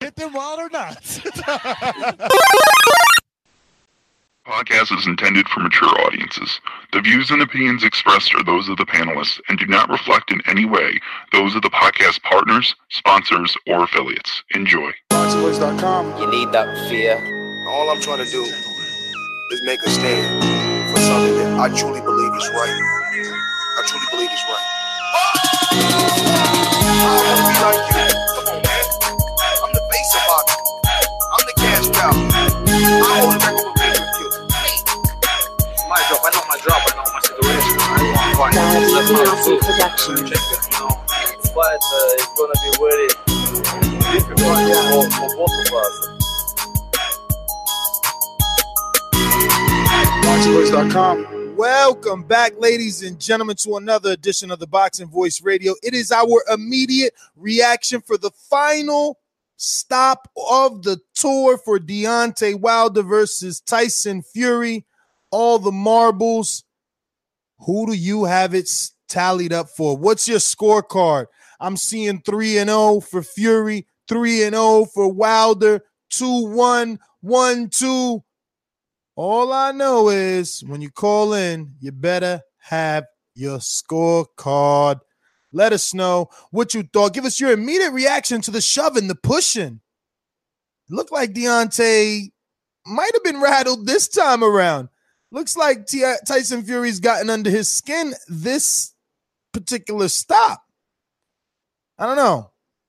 Hit them wild or not. Podcast is intended for mature audiences. The views and opinions expressed are those of the panelists and do not reflect in any way those of the podcast partners, sponsors, or affiliates. Enjoy. BoxingVoice.com. You need that fear. All I'm trying to do is make a stand for something that I truly believe is right. I truly believe is right. I want to be like you. Come on, man. I'm the face of boxing. I'm the cash cow. I hold a record with Pedro Q. My drop. I know my drop. I know my situation. I want to fight. Production. Check it, you know. But it's gonna be very difficult for both of us. BoxingVoice.com. Welcome back, ladies and gentlemen, to another edition of the Boxing Voice Radio. It is our immediate reaction for the final stop of the tour for Deontay Wilder versus Tyson Fury. All the marbles. Who do you have it tallied up for? What's your scorecard? I'm seeing 3-0 for Fury, 3-0 for Wilder, 2-1, 1-2. All I know is when you call in, you better have your scorecard. Let us know what you thought. Give us your immediate reaction to the shoving, the pushing. Looked like Deontay might have been rattled this time around. Looks like Tyson Fury's gotten under his skin this particular stop. I don't know.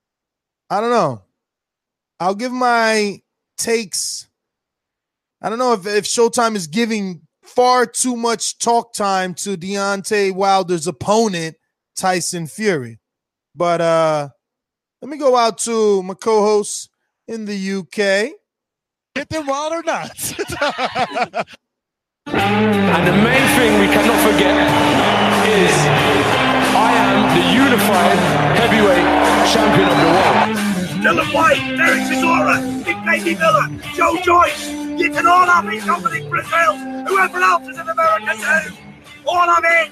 I'll give my takes. I don't know if Showtime is giving far too much talk time to Deontay Wilder's opponent, Tyson Fury. But let me go out to my co-host in the UK. Hit them wild or not. And the main thing we cannot forget is I am the unified heavyweight champion of the world. Dylan White, Derek Chisora, Nick Baby Miller, Joe Joyce. You can all have it, Dominic Brazil, whoever else is in America too. All of it.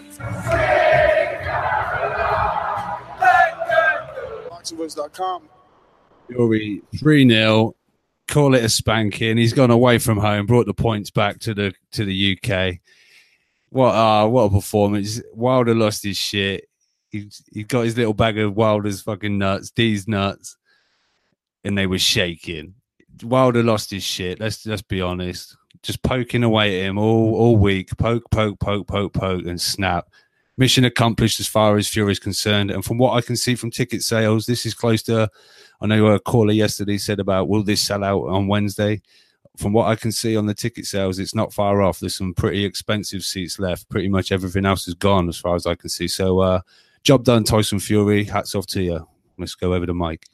BoxingVoice.com. Fury 3-0. Call it a spanking. He's gone away from home, brought the points back to the UK. What a performance. Wilder lost his shit. He got his little bag of Wilder's fucking nuts, D's nuts, and they were shaking. Wilder lost his shit. Let's be honest. Just poking away at him all week. Poke, and snap. Mission accomplished as far as Fury is concerned. And from what I can see from ticket sales, this is close to, I know a caller yesterday said about, will this sell out on Wednesday? From what I can see on the ticket sales, it's not far off. There's some pretty expensive seats left. Pretty much everything else is gone as far as I can see. So job done, Tyson Fury. Hats off to you. Let's go over to Mike.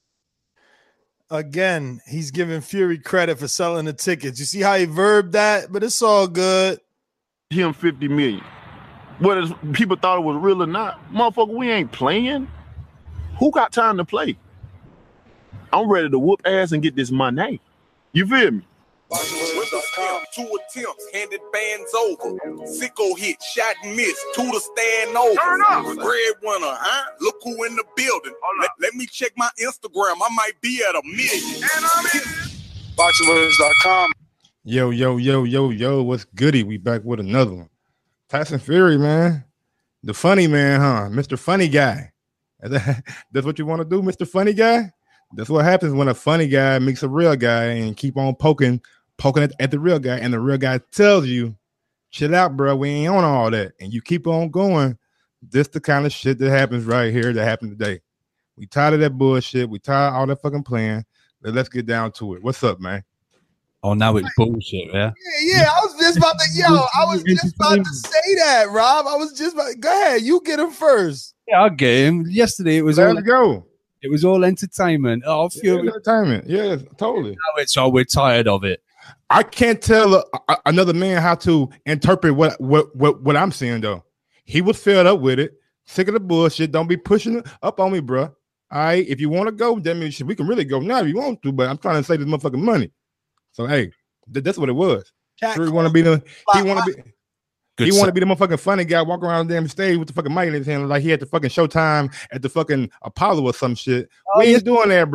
Again, he's giving Fury credit for selling the tickets. You see how he verbed that? But it's all good. Him $50 million. Whether people thought it was real or not, motherfucker, we ain't playing. Who got time to play? I'm ready to whoop ass and get this money. You feel me? BoxingVoice.com. 2 attempts, handed bands over. Sicko hit, shot and missed. 2 to stand over. Turn up. Breadwinner, huh? Look who in the building. Let me check my Instagram. I might be at 1 million. And I'm in. BoxingVoice.com. Yo, what's goody? We back with another one. Tyson Fury, man. The funny man, huh? Mr. Funny Guy. That's what you want to do, Mr. Funny Guy? That's what happens when a funny guy meets a real guy and keep on poking at the real guy, and the real guy tells you, chill out, bro, we ain't on all that. And you keep on going. This the kind of shit that happens right here that happened today. We tired of that bullshit. We tired of all that fucking playing. Let's get down to it. What's up, man? Oh, now it's bullshit, yeah? Yeah, I was just about to say that, Rob. Go ahead, you get him first. Yeah, I'll get him. Yesterday it was It was all entertainment. Oh, Fury. Entertainment. Yeah, totally. So we're tired of it. I can't tell another man how to interpret what I'm seeing, though. He was fed up with it. Sick of the bullshit. Don't be pushing it up on me, bro. All right, if you want to go, that means we can really go now if you want to, but I'm trying to save this motherfucking money. So, hey, that's what it was. He want to be the motherfucking funny guy, walk around the damn stage with the fucking mic in his hand like he had the fucking Showtime at the fucking Apollo or some shit. We ain't doing that, bro.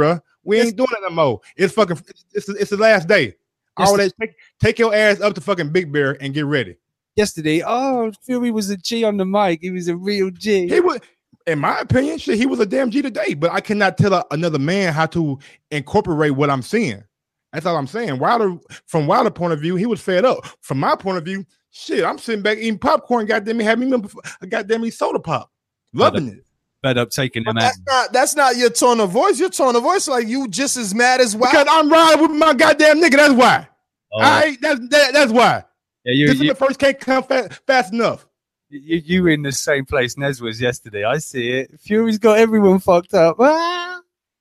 We ain't doing it no more. It's fucking. It's the last day. All that. Take your ass up to fucking Big Bear and get ready. Yesterday, Fury was a G on the mic. He was a real G. He was, in my opinion, shit. He was a damn G today. But I cannot tell another man how to incorporate what I'm seeing. That's all I'm saying. From Wilder point of view, he was fed up. From my point of view, shit, I'm sitting back eating popcorn. Goddamn, having me a goddamn soda pop, loving it. Fed up taking them out. That's not your tone of voice. Your tone of voice like you just as mad as Wilder. Because I'm riding with my goddamn nigga. That's why. All right, that's why. Yeah, the first can't come fast enough. You were in the same place Nez was yesterday. I see it. Fury's got everyone fucked up. Ah!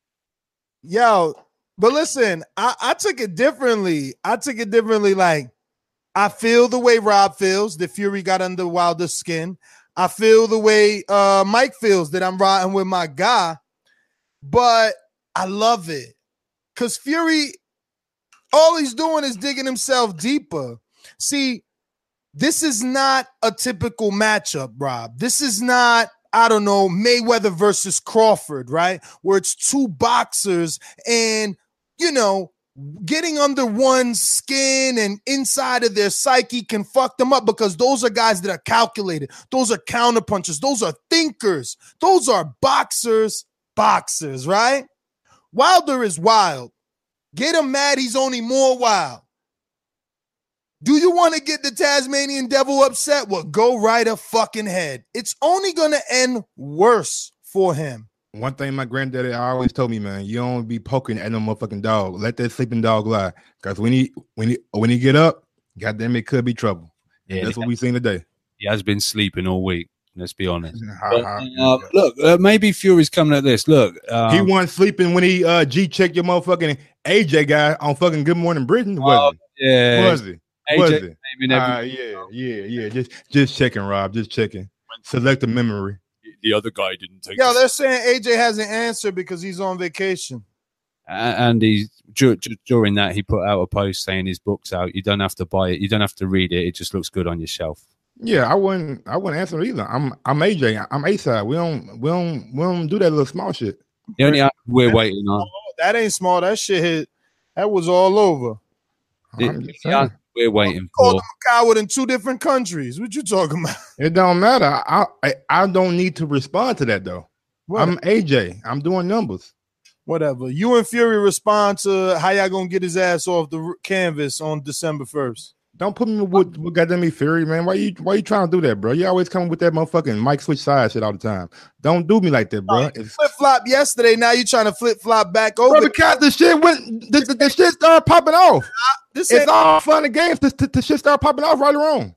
Yo, but listen, I took it differently. Like, I feel the way Rob feels that Fury got under Wilder's skin. I feel the way Mike feels that I'm riding with my guy. But I love it. Because Fury, all he's doing is digging himself deeper. See, this is not a typical matchup, Rob. This is not, I don't know, Mayweather versus Crawford, right? Where it's two boxers and, you know, getting under one's skin and inside of their psyche can fuck them up because those are guys that are calculated. Those are counterpunchers. Those are thinkers. Those are boxers, right? Wilder is wild. Get him mad, he's only more wild. Do you want to get the Tasmanian Devil upset? Well, go right a fucking head. It's only going to end worse for him. One thing my granddaddy always told me, man, you don't be poking at no motherfucking dog. Let that sleeping dog lie. Because when he get up, goddamn, it could be trouble. Yeah, that's what we seen today. He has been sleeping all week. Let's be honest. Look, maybe Fury's coming at this. Look, he wasn't sleeping when he G-checked your motherfucking AJ guy on fucking Good Morning Britain. Was he? Yeah, was he? AJ, yeah. Just checking, Rob. Just checking. Select the memory. The other guy didn't take. Yeah, they're saying AJ hasn't answered because he's on vacation. And he's during that he put out a post saying his book's out. You don't have to buy it. You don't have to read it. It just looks good on your shelf. Yeah, I wouldn't answer either. I'm AJ. I'm A-side. We don't do that little small shit. The only we're waiting on. That ain't small. That shit hit. That was all over. We're waiting for. Called him a coward in 2 different countries. What you talking about? It don't matter. I don't need to respond to that though. What? I'm AJ. I'm doing numbers. Whatever. You and Fury respond to how y'all gonna get his ass off the canvas on December 1st. Don't put me with goddamn me Fury, man. Why you trying to do that, bro? You always come with that motherfucking Mike switch side shit all the time. Don't do me like that, bro. Flip flop yesterday. Now you trying to flip flop back over? Bro, because the shit started popping off. It's all fun and games to shit start popping off right or wrong.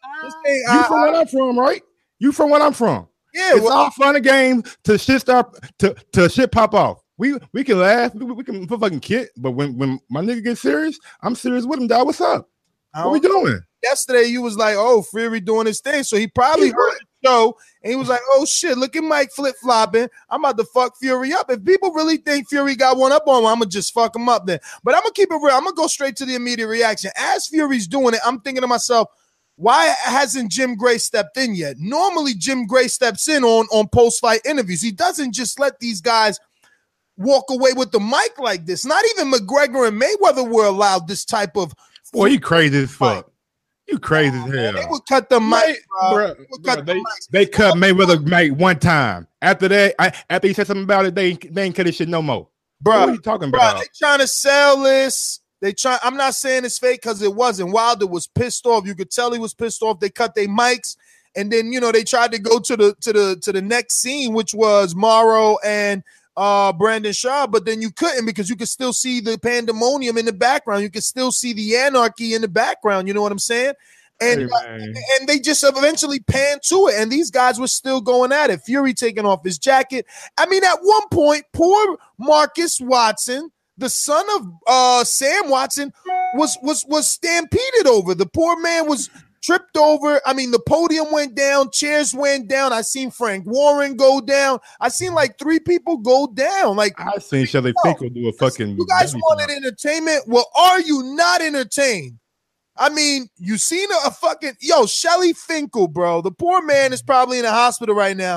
You from where I'm from, right? You from where I'm from. Yeah, it's all fun and games to shit start to shit pop off. We can laugh, we can fucking kid, but when my nigga gets serious, I'm serious with him, dog. What's up? What we doing? Yesterday, you was like, oh, Fury doing his thing. So he probably heard the show and he was like, oh shit, look at Mike flip-flopping. I'm about to fuck Fury up. If people really think Fury got one up on him, I'm gonna just fuck him up then. But I'm gonna keep it real. I'm gonna go straight to the immediate reaction. As Fury's doing it, I'm thinking to myself, why hasn't Jim Gray stepped in yet? Normally, Jim Gray steps in on post-fight interviews. He doesn't just let these guys walk away with the mic like this. Not even McGregor and Mayweather were allowed this type of. Boy, you crazy as fuck. You crazy as hell. They would cut the mic, bro. They cut Mayweather mic one time. After that, after he said something about it, they ain't cut this shit no more. Bro, what are you talking about? They trying to sell this. I'm not saying it's fake because it wasn't. Wilder was pissed off. You could tell he was pissed off. They cut their mics, and then they tried to go to the next scene, which was Morrow and Brandon Shaw, but then you couldn't because you could still see the pandemonium in the background. You could still see the anarchy in the background. You know what I'm saying? And and they just eventually panned to it, and these guys were still going at it. Fury taking off his jacket. I mean, at one point, poor Marcus Watson, the son of Sam Watson, was stampeded over. The poor man was tripped over. I mean, the podium went down, chairs went down. I seen Frank Warren go down. I seen like 3 people go down. Like I seen Shelly Finkel do a fucking. You guys wanted entertainment? Well, are you not entertained? I mean, you seen a fucking Shelly Finkel, bro. The poor man is probably in a hospital right now.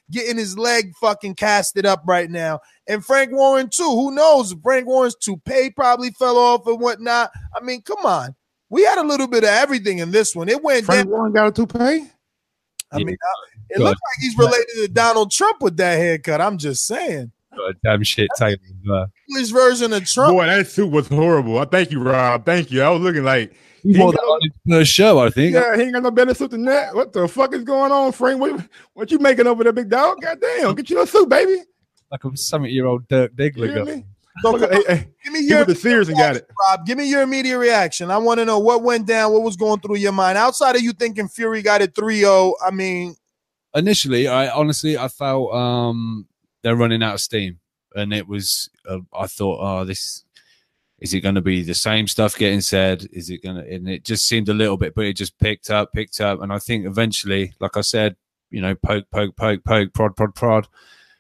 getting his leg fucking casted up right now. And Frank Warren too. Who knows? Frank Warren's toupee probably fell off and whatnot. I mean, come on. We had a little bit of everything in this one. It went Frank down. Warren got a toupee? I mean, it looks like he's related to Donald Trump with that haircut. I'm just saying. Got a damn shit tape. English version of Trump. Boy, that suit was horrible. Thank you, Rob. Thank you. I was looking like he wore that on his first show, I think. Yeah, he ain't got no better suit than that. What the fuck is going on, Frank? What you making over there, big dog? Goddamn, get you a suit, baby. Like a 70-year-old Dirk Diggler guy. So, give me your the Sears and got it. Rob, give me your immediate reaction. I want to know what went down, what was going through your mind. Outside of you thinking Fury got it 3-0, I mean. Initially, I felt they're running out of steam. And it was, I thought, this is it going to be the same stuff getting said? Is it going to, and it just seemed a little bit, but it just picked up. And I think eventually, like I said, poke, prod.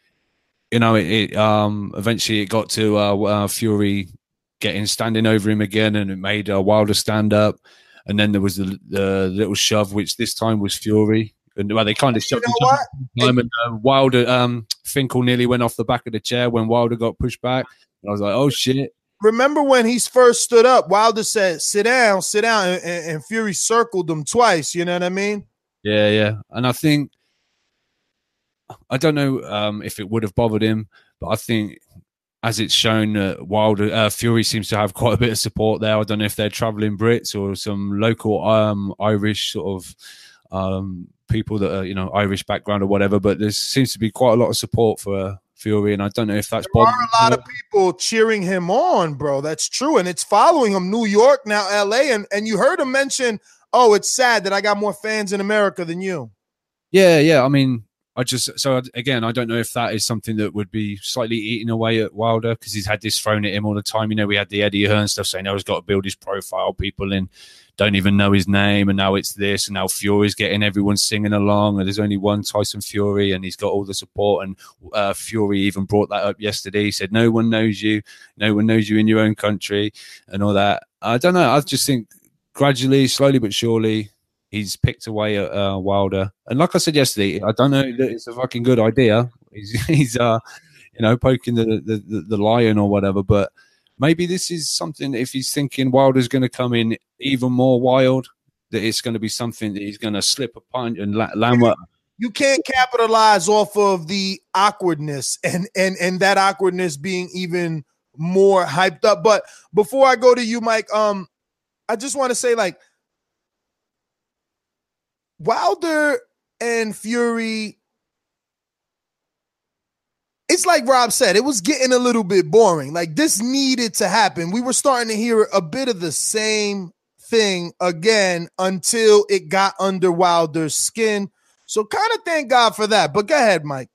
Eventually it got to Fury standing over him again, and it made Wilder stand up. And then there was the little shove, which this time was Fury. And well, they kind of shoved time, and Wilder, Finkel nearly went off the back of the chair when Wilder got pushed back. And I was like, oh shit. Remember when he first stood up, Wilder said, sit down, and Fury circled him twice. You know what I mean? Yeah. And I think, I don't know if it would have bothered him, but I think as it's shown, Fury seems to have quite a bit of support there. I don't know if they're traveling Brits or some local Irish sort of people that are, Irish background or whatever, but there seems to be quite a lot of support for Fury, and I don't know if that's there are a lot of people cheering him on, bro. That's true, and it's following him. New York, now LA, and you heard him mention, oh, it's sad that I got more fans in America than you. Yeah. I mean, I don't know if that is something that would be slightly eating away at Wilder, because he's had this thrown at him all the time. We had the Eddie Hearn stuff saying, he's got to build his profile. People don't even know his name, and now it's this, and now Fury's getting everyone singing along, and there's only one Tyson Fury, and he's got all the support. And Fury even brought that up yesterday. He said, no one knows you in your own country, and all that. I don't know. I just think gradually, slowly but surely, he's picked away at Wilder. And like I said yesterday, I don't know that it's a fucking good idea. He's poking the lion or whatever, but maybe this is something, if he's thinking Wilder's going to come in even more wild, that it's going to be something that he's going to slip a punch and land. You can't capitalize off of the awkwardness and that awkwardness being even more hyped up. But before I go to you, Mike, I just want to say, like, Wilder and Fury, it's like Rob said, it was getting a little bit boring. Like, this needed to happen. We were starting to hear a bit of the same thing again until it got under Wilder's skin. So kind of thank God for that. But go ahead, Mike.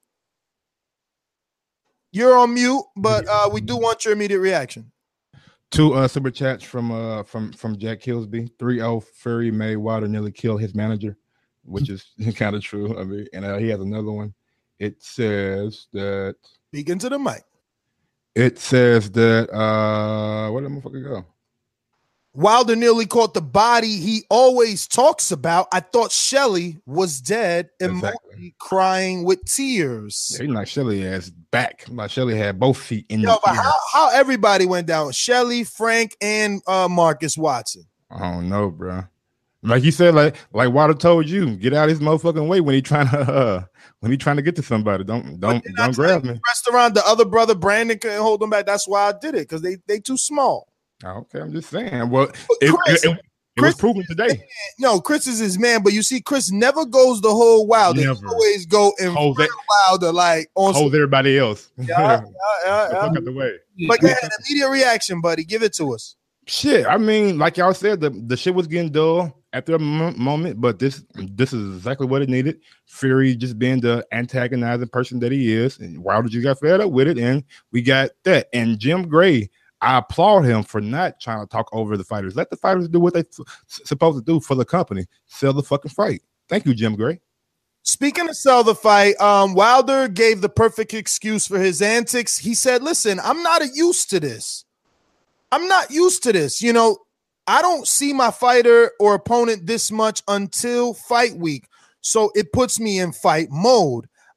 You're on mute, but we do want your immediate reaction. 2 super chats from Jack Hillsby. 3-0 Fury made Wilder nearly kill his manager, which is kind of true. I mean, and he has another one. It says that. Speak into the mic. It says that. Where did the motherfucker go? Wilder nearly caught the body he always talks about. I thought Shelly was dead, emotionally crying with tears. Yeah, he knocked Shelly ass back. Like Shelly had both feet in the but how everybody went down? Shelly, Frank, and Marcus Watson. I don't know, bro. Like you said, like Wilder told you, get out of his motherfucking way when he trying to get to somebody. Don't grab me. Restaurant, the other brother Brandon couldn't hold them back. That's why I did it, because they too small. Okay, I'm just saying. Well, it was proven today. No, Chris is his man, but you see, Chris never goes the whole Wilder. He always go in Wilder, like on hold everybody else. Yeah. Out the way. But go ahead, immediate reaction, buddy. Give it to us. Shit, I mean, like y'all said, the shit was getting dull after a moment, but this is exactly what it needed. Fury just being the antagonizing person that he is, and Wilder just got fed up with it, and we got that. And Jim Gray, I applaud him for not trying to talk over the fighters. Let the fighters do what they're supposed to do for the company. Sell the fucking fight. Thank you, Jim Gray. Speaking of sell the fight, Wilder gave the perfect excuse for his antics. He said, listen, I'm not used to this. I'm not used to this. I don't see my fighter or opponent this much until fight week. So it puts me in fight mode.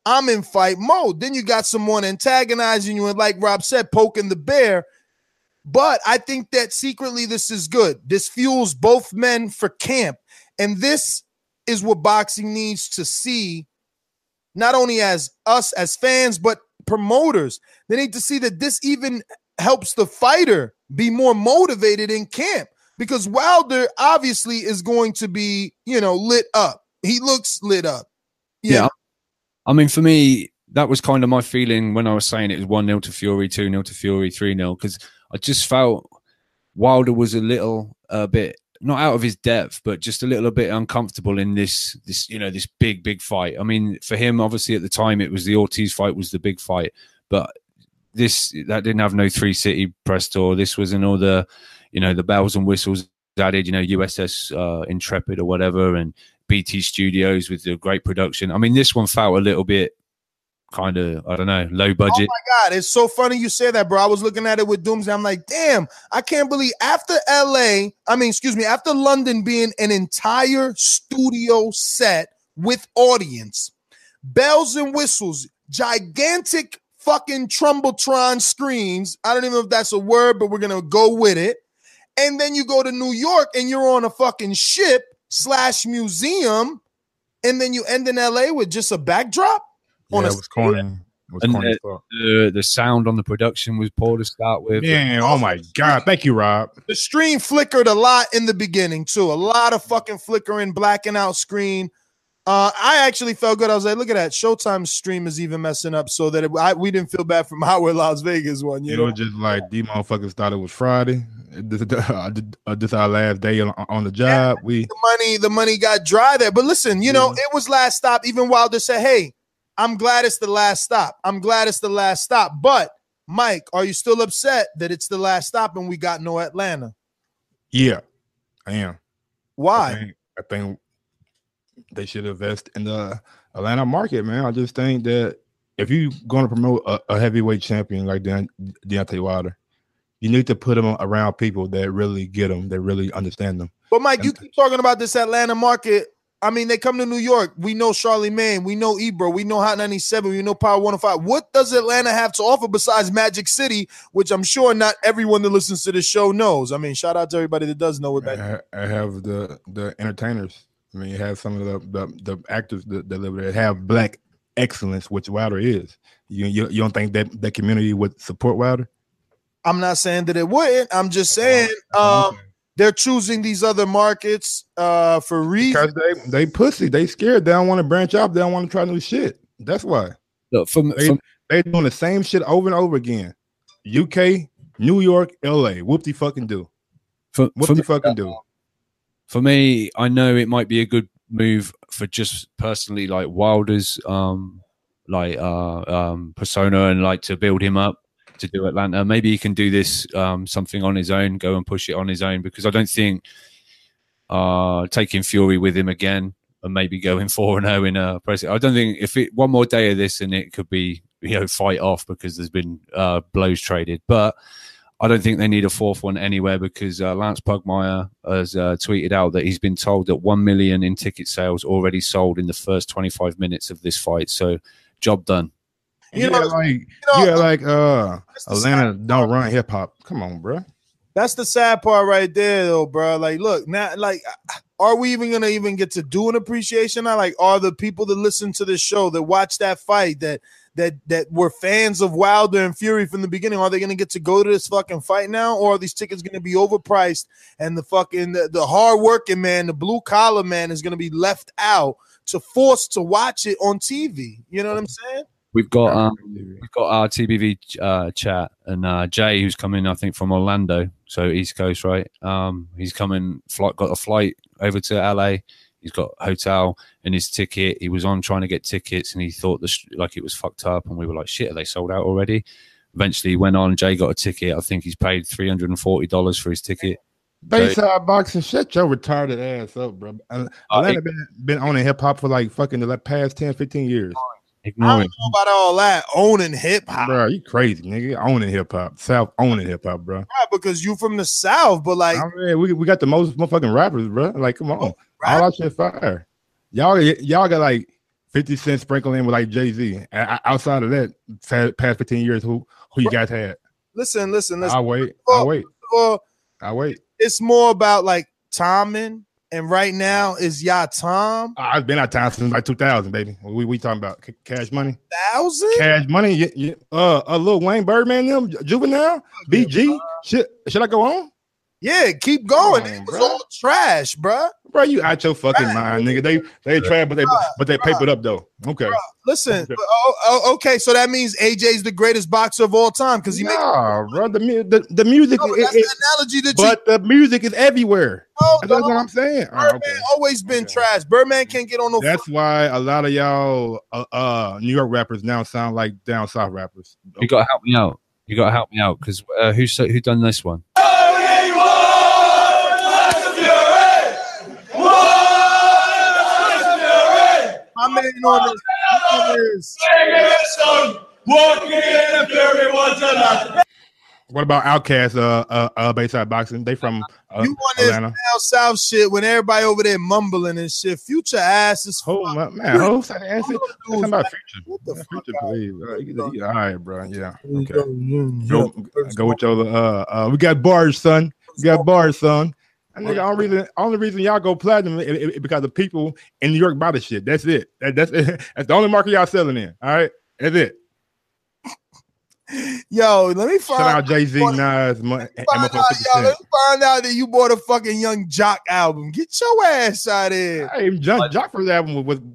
I'm in fight mode. Then you got someone antagonizing you and, like Rob said, poking the bear. But I think that secretly this is good. This fuels both men for camp. And this is what boxing needs to see, not only as us as fans, but promoters. They need to see that this even helps the fighter be more motivated in camp, because Wilder obviously is going to be, lit up. He looks lit up. Yeah. I mean, for me, that was kind of my feeling when I was saying it was 1-0 to Fury, 2-0 to Fury, 3-0, because I just felt Wilder was a little bit not out of his depth, but just a little bit uncomfortable in this big fight. I mean, for him, obviously at the time it was the Ortiz fight was the big fight, but that didn't have no 3 City press tour. This was in all the, the bells and whistles added, USS Intrepid or whatever, and BT Studios with the great production. I mean, this one felt a little bit kind of, I don't know, low budget. Oh my God, it's so funny you say that, bro. I was looking at it with Doomsday. I'm like, damn, I can't believe after London being an entire studio set with audience, bells and whistles, gigantic fucking Trumbletron screens. I don't even know if that's a word, but we're going to go with it. And then you go to New York and you're on a fucking ship / museum. And then you end in LA with just a backdrop. Yeah, it was corny. The sound on the production was poor to start with. Yeah, oh my God. Thank you, Rob. The screen flickered a lot in the beginning, too. A lot of fucking flickering, blacking out screen. I actually felt good. I was like, look at that. Showtime's stream is even messing up so that we didn't feel bad from our Las Vegas one. It was just like these motherfuckers thought it was Friday. This our last day on the job. The money got dry there. But listen, it was last stop. Even Wilder said, hey, I'm glad it's the last stop. But, Mike, are you still upset that it's the last stop and we got no Atlanta? Yeah, I am. Why? I think they should invest in the Atlanta market, man. I just think that if you're going to promote a heavyweight champion like Deontay Wilder, you need to put him around people that really get him, that really understand them. But, Mike, you keep talking about this Atlanta market. I mean, they come to New York. We know Charlemagne. We know Ebro. We know Hot 97. We know Power 105. What does Atlanta have to offer besides Magic City, which I'm sure not everyone that listens to this show knows? I mean, shout out to everybody that does know what that. I have the entertainers. I mean, you have some of the actors that live there have black excellence, which Wilder is. You don't think that community would support Wilder? I'm not saying that it wouldn't. I'm just saying they're choosing these other markets for reasons. Because they pussy. They scared. They don't want to branch off. They don't want to try new shit. That's why. Look, they're doing the same shit over and over again. UK, New York, LA. Whoop-de-fucking do. Whoop-de-fucking do. For me, I know it might be a good move for just personally like Wilder's persona and like to build him up to do Atlanta. Maybe he can do this something on his own, go and push it on his own, because I don't think taking Fury with him again and maybe going 4-0 in a press. I don't think if it one more day of this and it could be fight off because there's been blows traded, but I don't think they need a fourth one anywhere because Lance Pugmire has tweeted out that he's been told that 1 million in ticket sales already sold in the first 25 minutes of this fight. So job done. Atlanta don't run hip hop. Come on, bro. That's the sad part right there, though, bro. Like, look, now, like, are we even gonna get to do an appreciation now? Like, are the people that listen to this show that watch that fight that were fans of Wilder and Fury from the beginning, are they gonna get to go to this fucking fight now, or are these tickets gonna be overpriced and the hard working man, the blue collar man, is gonna be left out to force to watch it on TV? You know what I'm saying? We've got our TBV chat and Jay, who's coming, I think, from Orlando, so East Coast, right? He's coming. Got a flight over to LA. He's got a hotel and his ticket. He was on trying to get tickets, and he thought it was fucked up. And we were like, "Shit, are they sold out already?" Eventually, he went on. Jay got a ticket. I think he's paid $340 for his ticket. Bayside boxing, shut your retarded ass up, bro. Atlanta been owning hip hop for like fucking the past 10, 15 years. I don't know about all that owning hip hop, bro. You crazy, nigga? Owning hip hop, South owning hip hop, bro. Right, because you from the South, but like, we got the most motherfucking rappers, bro. Like, come on, all that shit fire. Y'all got like 50 Cent sprinkling in with like Jay-Z. Outside of that, past 15 years, who you guys had? Listen. I'll wait. Well, I'll wait. it's more about like timing. And right now is y'all Tom. I've been out of town since like 2000, baby. We talking about Cash Money? 1,000? Cash Money. Lil Wayne, Birdman, them, Juvenile, BG. Should I go on? Yeah, keep going. Come on, It was bro. all trash, bruh. Bro, you out your fucking mind, nigga. They trash, but they papered up though. Okay. Listen, okay, so that means AJ's the greatest boxer of all time because he makes. Bro, the music. No, that's the analogy that but the music is everywhere. That's what I'm saying. Birdman always been trash. Birdman can't get on no. That's why a lot of y'all New York rappers now sound like down south rappers. You gotta help me out. You gotta help me out because who done this one? My man on this. What about Outkast, Bayside Boxing? They from You want this Atlanta. down south shit when everybody over there mumbling and shit. Future ass is man. Who's that ass? Talking about Future. What the Future, please. All right, bro. Yeah. Okay. Go with your we got bars, son. We got bars, son. I think only reason y'all go platinum is because the people in New York buy the shit. That's it. That's it. That's the only market y'all selling in. All right, that's it. Yo, let me find Shout out Jay-Z, Nas, let me find out that you bought a fucking Young Jock album. Get your ass out of here. Hey, Jock for that one was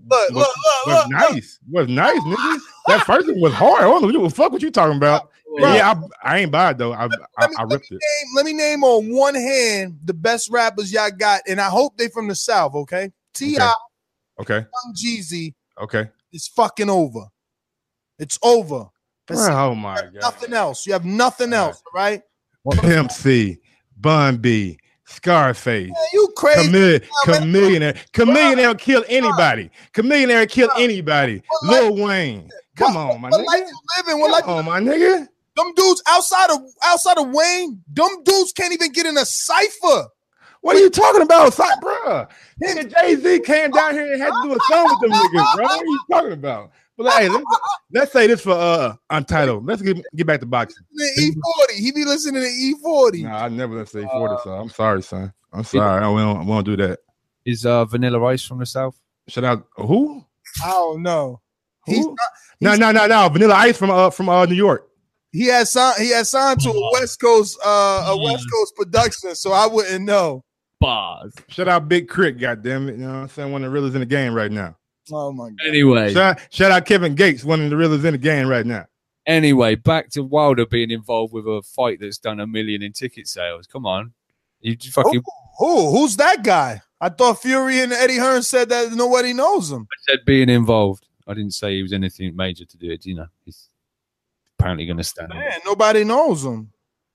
nice. Was nice, nigga. That first one was hard. I don't know what the fuck what you talking about. Bro. Yeah, I ain't buy it though. I ripped it. Let me name on one hand the best rappers y'all got, and I hope they from the South, okay? T.I., Okay. Young Jeezy, Okay. it's fucking over. It's over. That's Oh my god. nothing else. You have nothing else, right? Pimp C, Bun B, Scarface. Man, you crazy. Chameleon kill anybody. Chameleon kill anybody. Lil Wayne. Come on, my What nigga. life you living? What life Come on, my nigga. Them dudes outside of Wayne, them dudes can't even get in a cipher. What are you talking about, bruh? Nigga Jay-Z came down here and had to do a song with them niggas, bro. What are you talking about? But hey, let's say this for Untitled. Let's get back to boxing. E40. He be listening to E40. Nah, I never listen to E40, son. I'm sorry, son. I'm sorry. We don't do that. Is Vanilla Ice from the South? Shout out who? I don't know. Who? No. Vanilla Ice from New York. He has signed to a West Coast production, so I wouldn't know. Bars. Shout out Big Crit, goddamn it. You know what I'm saying? One of the realest in the game right now. Oh my god. Anyway. Shout out Kevin Gates, one of the realest in the game right now. Anyway, back to Wilder being involved with a fight that's done 1 million in ticket sales. Come on. You fucking Who's that guy? I thought Fury and Eddie Hearn said that nobody knows him. I said being involved. I didn't say he was anything major to do it. You know, he's apparently going to stand. Man, nobody knows him.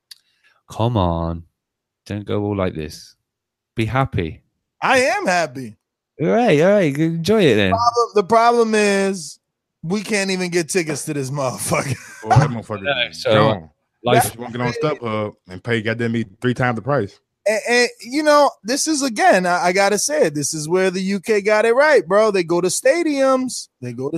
Come on. Don't go all like this. Be happy. I am happy. All right. Enjoy it then. The problem is we can't even get tickets to this motherfucker. Boy, that motherfucker. Yeah, so, gone. life- You want to get on StubHub and pay goddamn me 3 times the price. And you know, this is again, I gotta say it. This is where the UK got it right, bro. They go to stadiums.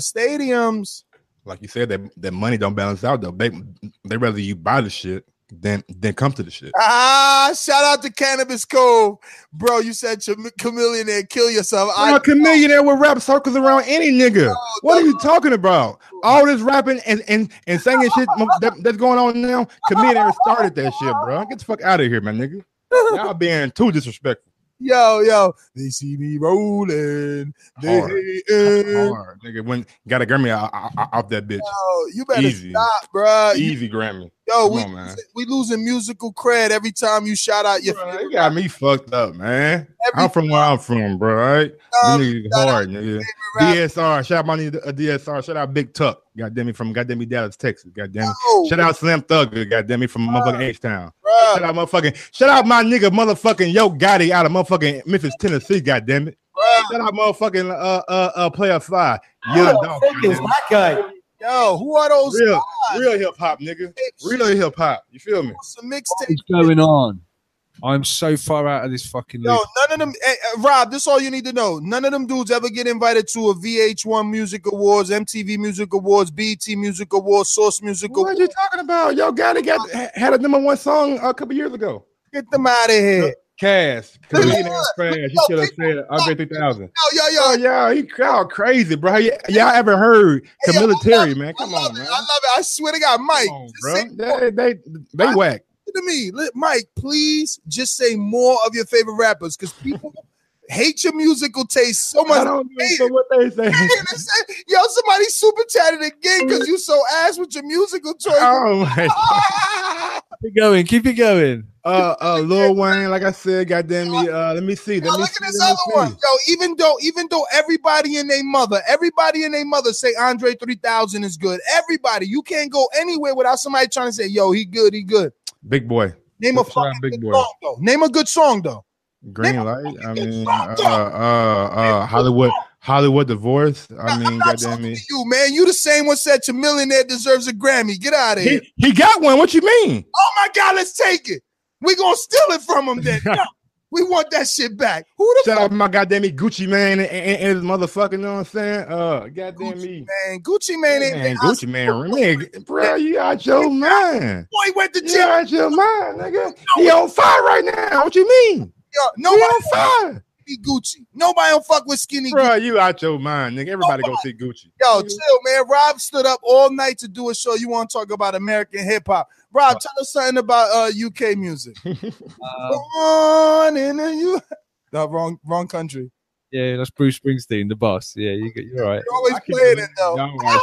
Like you said, that money don't balance out though. They rather you buy the shit than come to the shit. Shout out to Cannabis Cove, bro. You said Chameleon there, kill yourself. Chameleon there will wrap circles around any nigga. What are you talking about? All this rapping and singing shit that's going on now. Chameleon started that shit, bro. Get the fuck out of here, man, nigga. Y'all being too disrespectful. Yo, they see me rolling. They hating. Hard, nigga. When got a Grammy off that bitch. Yo, you better Easy. stop, bro. Easy Grammy. Yo, Come on, man. we losing musical cred every time you shout out your. Bro, you got me fucked up, man. I'm from where I'm from, bro. Right? Nigga hard, nigga. DSR. Shout out my nigga DSR. Shout out Big Tuck. Goddamn me from goddamn me Dallas, Texas. Goddamn me. Shout out Slim Thugger. Goddamn me from motherfucking H-Town. Shout out my nigga motherfucking Yo Gotti out of motherfucking Memphis, Tennessee. Goddamn it. Shout out motherfucking Player Fly. Young dog. That guy. Yo, who are those? Real hip hop, nigga. Real hip hop. You feel me? Some mixtape. What's going on? I'm so far out of this fucking Yo, loop. none of them, Rob, this is all you need to know. None of them dudes ever get invited to a VH1 Music Awards, MTV Music Awards, BET Music Awards, Source Music What Awards. are you talking about? Yo, Gotti had a number 1 song a couple years ago. Get them out of here. Cass, comedian trash. You should have said Andre 3000. Yo. Yo, he crowd crazy, bro. Y'all ever heard the military, man? Come on, man. I love it. I swear to God, Mike. Come on, bro. They whack. To me, Mike, please just say more of your favorite rappers because people hate your musical taste so much. I don't know what they say. Yo, somebody super chatted again because you so ass with your musical choice. Oh my God. Keep it going. Lil Wayne, like I said, goddamn me. Let me see. Look at this other one. Yo, even though everybody and their mother say Andre 3000 is good. Everybody, you can't go anywhere without somebody trying to say, yo, he good. Big Boy. Name a fucking good song, though. Name a good song, though. Green Light. I mean, Hollywood Divorce. I mean, goddamn me. You, man, you the same one said your millionaire deserves a Grammy. Get out of here. He got one. What you mean? Oh my God, let's take it. We gonna steal it from him then. No, we want that shit back. Who the Shout out my goddamn me Gucci man and his motherfucking, you know what I'm saying? Goddamn Gucci me. Man, Gucci man ain't Gucci man, bro, you out your mind. Boy, went to You jail. out your mind, nigga. He on fire right now. What you mean? Yo, He nobody on fire. see Gucci. Nobody don't fuck with skinny Bro, Gucci. you out your mind, nigga. Everybody go see Gucci. Yo, chill, man. Rob stood up all night to do a show. You want to talk about American hip hop? Rob, tell us something about UK music. No, wrong country. Yeah, that's Bruce Springsteen, the boss. Yeah, you're right. You're always playing it though.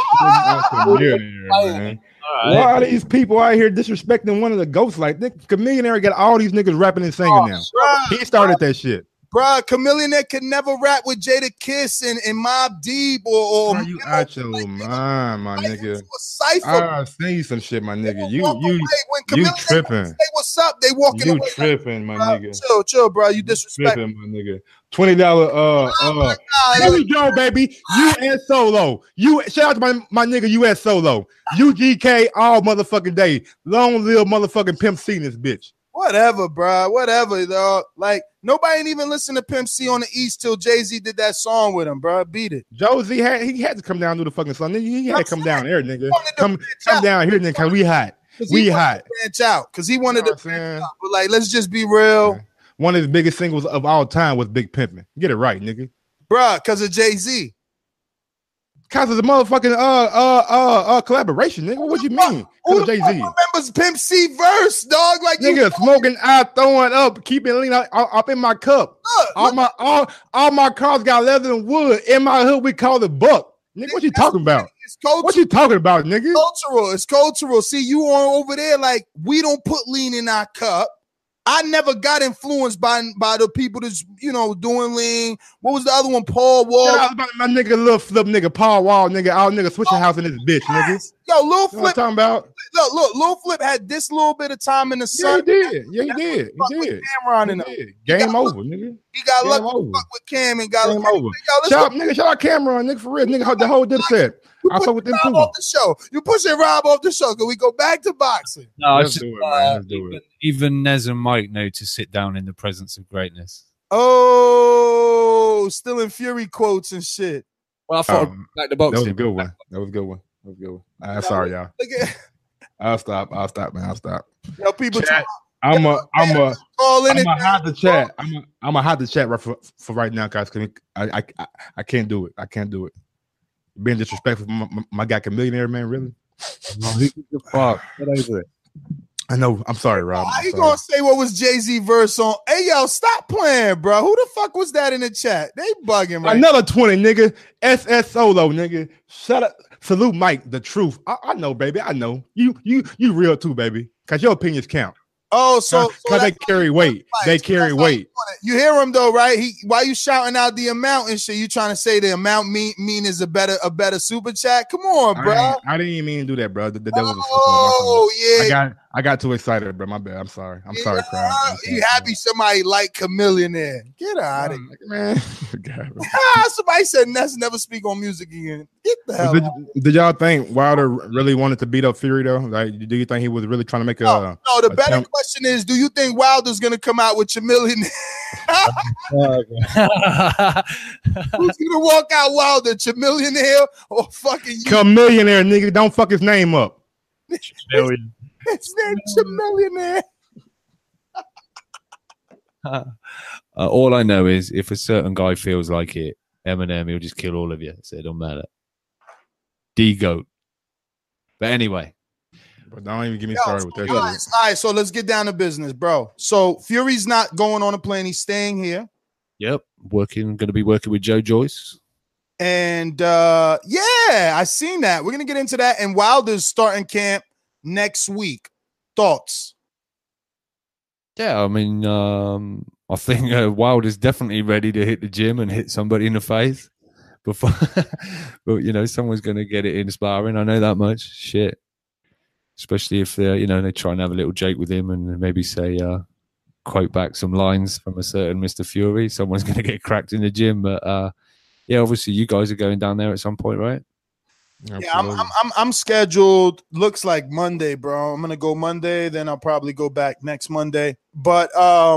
Man. Why are these people out here disrespecting one of the ghosts? Like, Chameleon got all these niggas rapping and singing now. He started that shit. Bruh, Chameleon could never rap with Jada Kiss and Mobb Deep or Bro, you out your mind, my nigga. Cypher. I've seen some shit, my nigga. You tripping. Say what's up? They walking away. You tripping, my nigga. Chill, bro. You disrespecting, my nigga. $20. Here we go, baby. US Solo. Shout out to my nigga US Solo. UGK all motherfucking day. Long live motherfucking Pimp C in this bitch. Whatever, bro. Whatever, dog. Like, nobody ain't even listened to Pimp C on the East till Jay-Z did that song with him, bro. Beat it. Josie had to come down to the fucking song. He had to come down here, nigga. Come down here, nigga, cause we hot. We hot. Branch out, cause he wanted to branch out. But like, let's just be real. One of his biggest singles of all time was Big Pimpin'. Get it right, nigga. Bruh, cause of Jay-Z. Cause of the motherfucking collaboration, nigga. What you mean? Who the Jay-Z fuck remembers Pimp C verse, dog? Like, nigga, smoking out, throwing up, keeping lean up in my cup. All my cars got leather and wood. In my hood, we call it buck. Nigga, what you talking about? What you talking about, nigga? It's cultural. See, you on over there like we don't put lean in our cup. I never got influenced by the people that's, doing lean. What was the other one? Paul Wall. Shout out about my nigga, Lil Flip, nigga, Paul Wall, nigga, all nigga switching house in this bitch, nigga. Yo, Lil Flip. What I'm talking about? Look, Lil Flip had this little bit of time in the sun. Yeah, he did. Cameron in him. Game over, nigga. He got lucky to fuck with Cam and got game over. Shout out Cameron, nigga, for real, nigga. The whole Dipset. I fuck with them too. Off the show. You pushing Rob off the show. Can we go back to boxing? No, Let's do it, man. Let's do it. Even Nez and Mike know to sit down in the presence of greatness. Oh, still in Fury quotes and shit. Well, I thought back to boxing. That was a good one. That was a good one. Sorry, y'all. I'll stop, man. I'll stop. Yo, people, I'm gonna hide the chat. Call. I'm gonna hide the chat for right now, guys. Cause I can't do it. I can't do it. Being disrespectful, my guy, Chameleon, man. Really? No, who gives a fuck? Get over it. I know. I'm sorry, Rob. How you gonna say what was Jay-Z verse on? Hey, yo, stop playing, bro. Who the fuck was that in the chat? They bugging, right? Another 20, nigga. SS Solo, nigga. Shut up. Salute Mike, the truth. I know, baby. I know. You real too, baby. Cause your opinions count. Oh, so they carry weight. They carry weight. You hear him though, right? Why you shouting out the amount and shit? You trying to say the amount mean is a better super chat? Come on, bro. I didn't even mean to do that, bro. That was yeah. I got too excited, bro. My bad. I'm sorry. I'm sorry, Crown. You happy somebody like Chameleonaire? Get out of here, man. Somebody said Ness never speak on music again. Get the hell out. Did y'all think Wilder really wanted to beat up Fury though? Like, do you think he was really trying to make a? No, the better question is, do you think Wilder's gonna come out with Chameleonaire? Who's gonna walk out Wilder, Chameleonaire or fucking you? Chameleonaire, nigga? Don't fuck his name up. His name Chameleonaire. All I know is if a certain guy feels like it, Eminem, he'll just kill all of you. So it don't matter. D-Goat. But anyway. But don't even get me started with that shit. All right, so let's get down to business, bro. So Fury's not going on a plane. He's staying here. Yep. Going to be working with Joe Joyce. And I seen that. We're going to get into that. And Wilder's starting camp next week. Thoughts? Yeah, I mean, I think Wilder's definitely ready to hit the gym and hit somebody in the face before, but someone's going to get it in sparring. I know that much. Shit, especially if they try and have a little joke with him and maybe say, quote back some lines from a certain Mr. Fury. Someone's going to get cracked in the gym. But yeah, obviously you guys are going down there at some point, right? Yeah, I'm scheduled. Looks like Monday, bro. I'm gonna go Monday, then I'll probably go back next Monday. But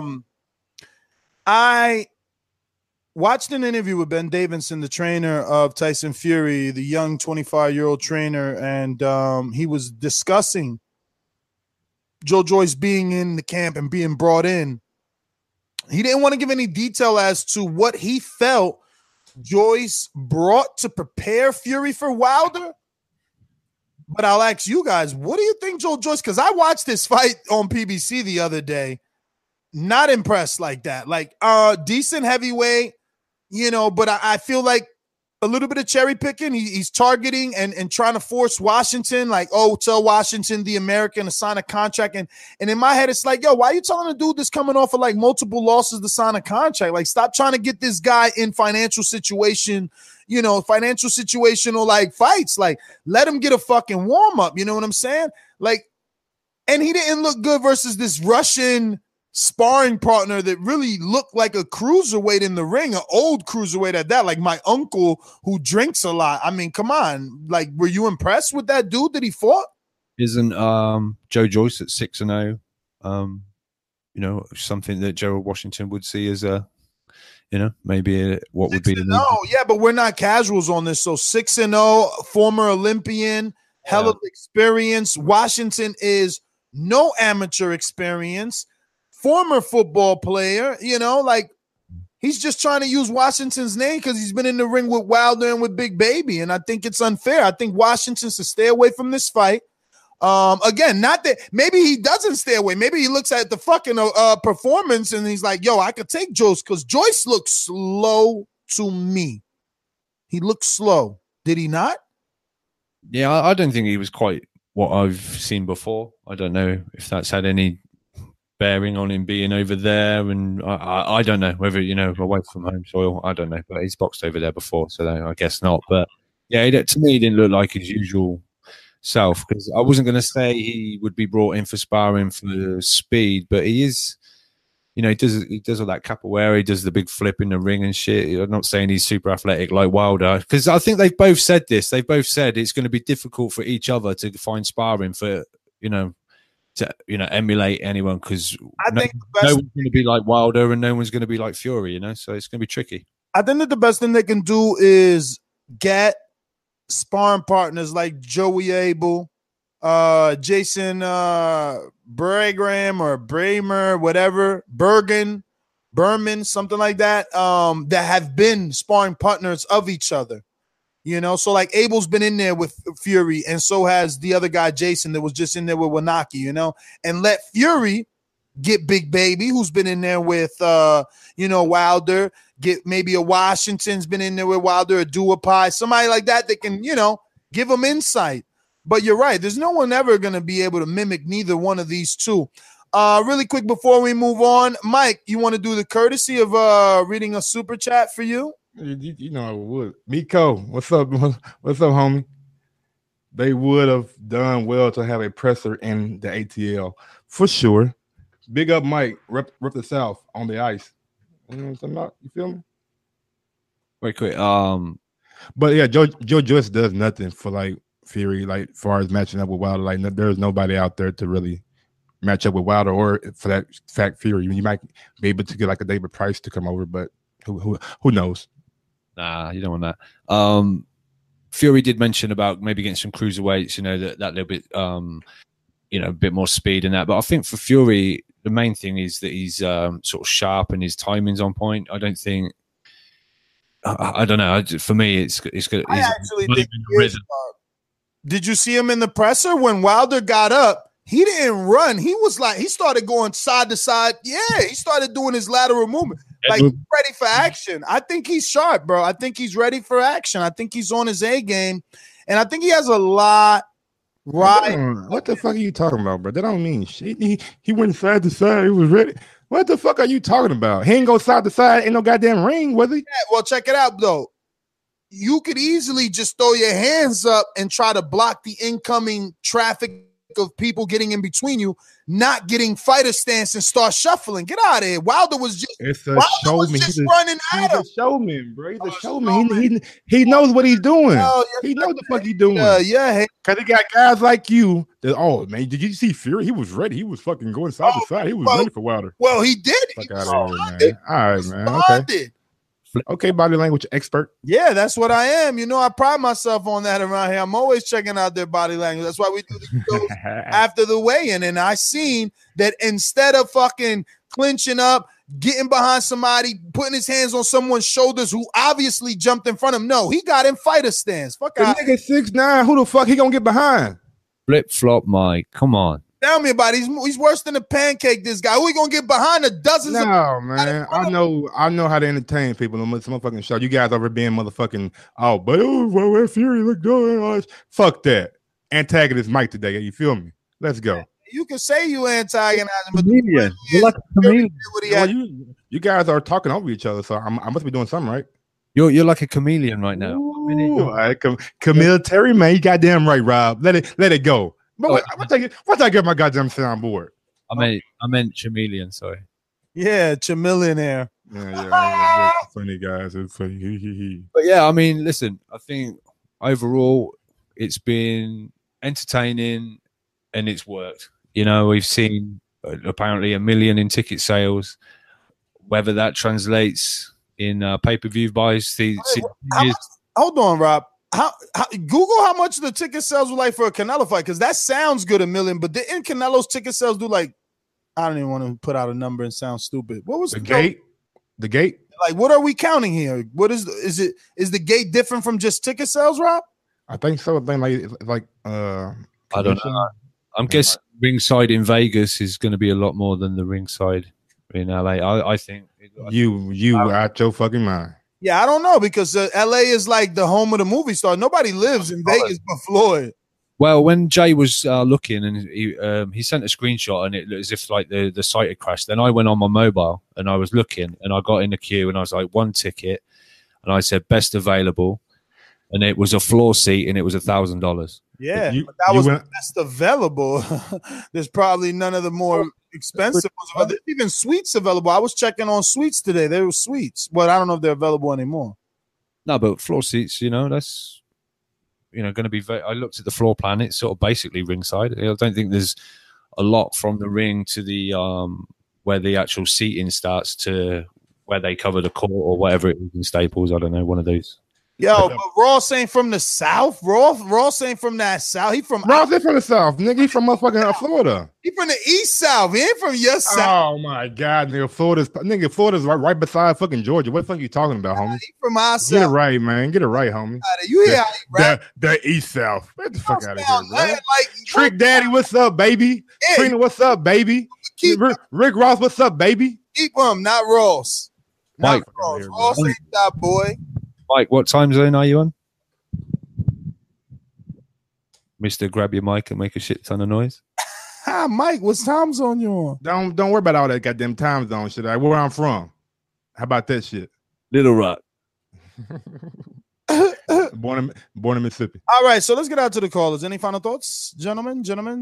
I watched an interview with Ben Davison, the trainer of Tyson Fury, the young 25-year-old trainer, and he was discussing Joe Joyce being in the camp and being brought in. He didn't want to give any detail as to what he felt Joyce brought to prepare Fury for Wilder. But I'll ask you guys, what do you think Joe Joyce? Because I watched this fight on PBC the other day. Not impressed like that. Like decent heavyweight, but I feel like a little bit of cherry picking. He's targeting and trying to force Washington, like, tell Washington, the American, to sign a contract. And in my head, it's like, yo, why are you telling a dude that's coming off of like multiple losses to sign a contract? Like, stop trying to get this guy in financial situational like fights. Like, let him get a fucking warm up. You know what I'm saying? Like, and he didn't look good versus this Russian sparring partner that really looked like a cruiserweight in the ring, an old cruiserweight at that, like my uncle who drinks a lot. I mean, come on. Like, were you impressed with that dude that he fought? Isn't Joe Joyce at 6-0, something that Gerald Washington would see as maybe what would be the yeah, but we're not casuals on this. So 6-0, former Olympian, hell of experience. Washington is no amateur experience. Former football player, like he's just trying to use Washington's name because he's been in the ring with Wilder and with Big Baby. And I think it's unfair. I think Washington should stay away from this fight. Again, not that maybe he doesn't stay away. Maybe he looks at the fucking performance and he's like, yo, I could take Joyce because Joyce looks slow to me. He looks slow. Did he not? Yeah, I don't think he was quite what I've seen before. I don't know if that's had any bearing on him being over there, and I don't know whether away from home soil. I don't know, but he's boxed over there before, so I guess not. But yeah, to me, he didn't look like his usual self. Because I wasn't going to say he would be brought in for sparring for speed, but he is. He does all that capoeira. He does the big flip in the ring and shit. I'm not saying he's super athletic like Wilder, because I think they've both said this. They've both said it's going to be difficult for each other to find sparring for to emulate anyone, because no one's going to be like Wilder and no one's going to be like Fury, so it's going to be tricky. I think that the best thing they can do is get sparring partners like Joey Abel, Jason Bergram or Bramer, whatever, Berman, something like that, that have been sparring partners of each other. So like Abel's been in there with Fury, and so has the other guy, Jason, that was just in there with Wanaki, and let Fury get Big Baby, who's been in there with, Wilder, get maybe a Washington's been in there with Wilder, a Duapai, somebody like that can, give them insight. But you're right. There's no one ever going to be able to mimic neither one of these two. Really quick before we move on, Mike, you want to do the courtesy of reading a super chat for you? I would. Miko, what's up? What's up, homie? they would have done well to have a presser in the ATL for sure. Big up Mike, rep the South on the ice. You know what I'm talking about? You feel me? Wait, quick. But yeah, Joe Joyce does nothing for like Fury, like as far as matching up with Wilder. Like there's nobody out there to really match up with Wilder, or for that fact Fury. You might be able to get like a David Price to come over, but who knows? Nah, you don't want that. Fury did mention about maybe getting some cruiserweights, you know, that little bit, you know, a bit more speed and that. But I think for Fury, the main thing is that he's sort of sharp and his timing's on point. I don't think. I don't know. For me, it's good. I actually think he is, did you see him in the presser when Wilder got up? He didn't run. He was like, he started going side to side. Yeah, he started doing his lateral movement. Like, he's ready for action. I think he's sharp, bro. I think he's ready for action. I think he's on his A game. And I think he has a lot right. What the fuck are you talking about, bro? That don't mean shit. He went side to side. He was ready. What the fuck are you talking about? He ain't go side to side. Ain't no goddamn ring, was he? Yeah, well, check it out, though. You could easily just throw your hands up and try to block the incoming traffic of people getting in between you, not getting fighter stance and start shuffling. Get out of here. Wilder was just running at him. He's a showman, bro. He's a showman. He knows what he's doing. He knows the fuck he's doing. Yeah. Because he got guys like you that, oh, man, did you see Fury? He was ready. He was fucking going side to side. He was ready for Wilder. Well, he did. Fuck out of here, man. All right, man. Okay. Okay, body language expert. Yeah, that's what I am. You know, I pride myself on that around here. I'm always checking out their body language. That's why we do the shows after the weigh-in. And I seen that instead of fucking clinching up, getting behind somebody, putting his hands on someone's shoulders who obviously jumped in front of him. No, he got in fighter stance. Fuck the out. Nigga 6'9", who the fuck he gonna get behind? Flip-flop, Mike. Come on. Tell me about it. He's worse than a pancake, this guy. Who we gonna get behind the dozens of man. I know how to entertain people on this motherfucking show. You guys over being motherfucking where Fury look good. Fuck that. Antagonist Mike today. You feel me? Let's go. You can say you antagonizing, but you're like a chameleon. You guys are talking over each other, so I must be doing something right. You're like a chameleon right now. Camille Terry, man, you goddamn right, Rob. Let it go. But what I get my goddamn soundboard? I meant chameleon. Sorry. Yeah, chameleonaire. Yeah. Funny guys. It's funny. But yeah, I mean, listen. I think overall it's been entertaining and it's worked. You know, we've seen apparently 1 million in ticket sales. Whether that translates in pay-per-view buys, hold on, Rob. How Google how much the ticket sales were like for a Canelo fight, because that sounds good, 1 million, but didn't Canelo's ticket sales do like, I don't even want to put out a number and sound stupid. What was the gate? The gate? Like, what are we counting here? What is the gate different from just ticket sales, Rob? I think so. I don't know. I'm guessing ringside in Vegas is going to be a lot more than the ringside in LA. I think you out your fucking mind. Yeah, I don't know, because LA is like the home of the movie star. Nobody lives in Vegas but Floyd. Well, when Jay was looking and he sent a screenshot and it looked as if like the site had crashed. Then I went on my mobile and I was looking and I got in the queue and I was like, 1 ticket, and I said best available, and it was a floor seat and it was $1,000. Yeah, but that was best available. There's probably none of the more expensive ones. There's even suites available. I was checking on suites today. There were suites, but I don't know if they're available anymore. No, but floor seats, you know, that's going to be I looked at the floor plan. It's sort of basically ringside. I don't think there's a lot from the ring to the where the actual seating starts to where they cover the court or whatever it is in Staples. I don't know, one of those. Yo, but Ross ain't from the South. Ross ain't from that South. Ross ain't from the South, nigga. He from motherfucking Florida. He from the East South. He ain't from your South. Oh my God, nigga. Florida's right beside fucking Georgia. What the fuck are you talking about, homie? He from our South. Get it right, man. Get it right, homie. You hear how he rap? The East South. Get the fuck out of here, bro. Trick Daddy, what's up, baby? Hey. Trina, what's up, baby? Rick Ross, what's up, baby? Keep him, not Ross. Mike. Ross ain't that boy. Mike, what time zone are you on? Mr. Grab your mic and make a shit ton of noise. Mike, what time zone you on? Don't worry about all that goddamn time zone shit. Where I'm from. How about that shit? Little Rock. Born in Mississippi. All right, so let's get out to the callers. Any final thoughts, gentlemen?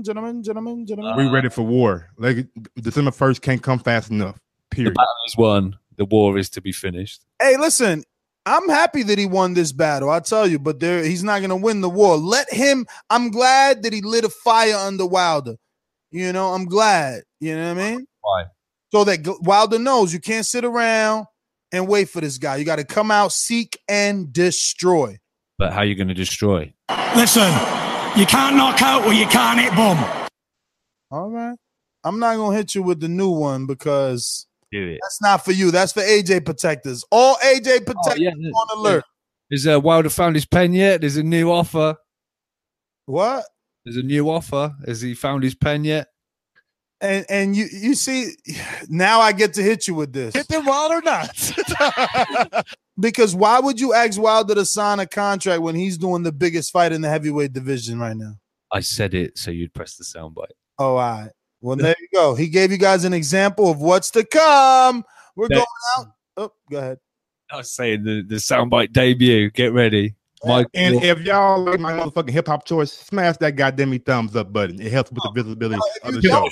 We ready for war. Like December 1st can't come fast enough. The Period. battle is won. The war is to be finished. Hey, listen, I'm happy that he won this battle. I tell you, but he's not going to win the war. Let him. I'm glad that he lit a fire under Wilder. You know, I'm glad. You know what I mean? Why? So that Wilder knows you can't sit around and wait for this guy. You got to come out, seek, and destroy. But how are you going to destroy? Listen, you can't knock out what you can't hit bum. All right. I'm not going to hit you with the new one because Do it. that's not for you. That's for AJ protectors. All AJ protectors on alert. Is Wilder found his pen yet? There's a new offer. What? There's a new offer. Has he found his pen yet? And you see, now I get to hit you with this. Hit them Wilder nuts. Because why would you ask Wilder to sign a contract when he's doing the biggest fight in the heavyweight division right now? I said it so you'd press the soundbite. Oh, all right. Well, there you go. He gave you guys an example of what's to come. We're going out. Oh, go ahead. I was saying the soundbite debut. Get ready. Mike, And if y'all like my motherfucking hip hop choice, smash that goddamn thumbs up button. It helps with the visibility of the show.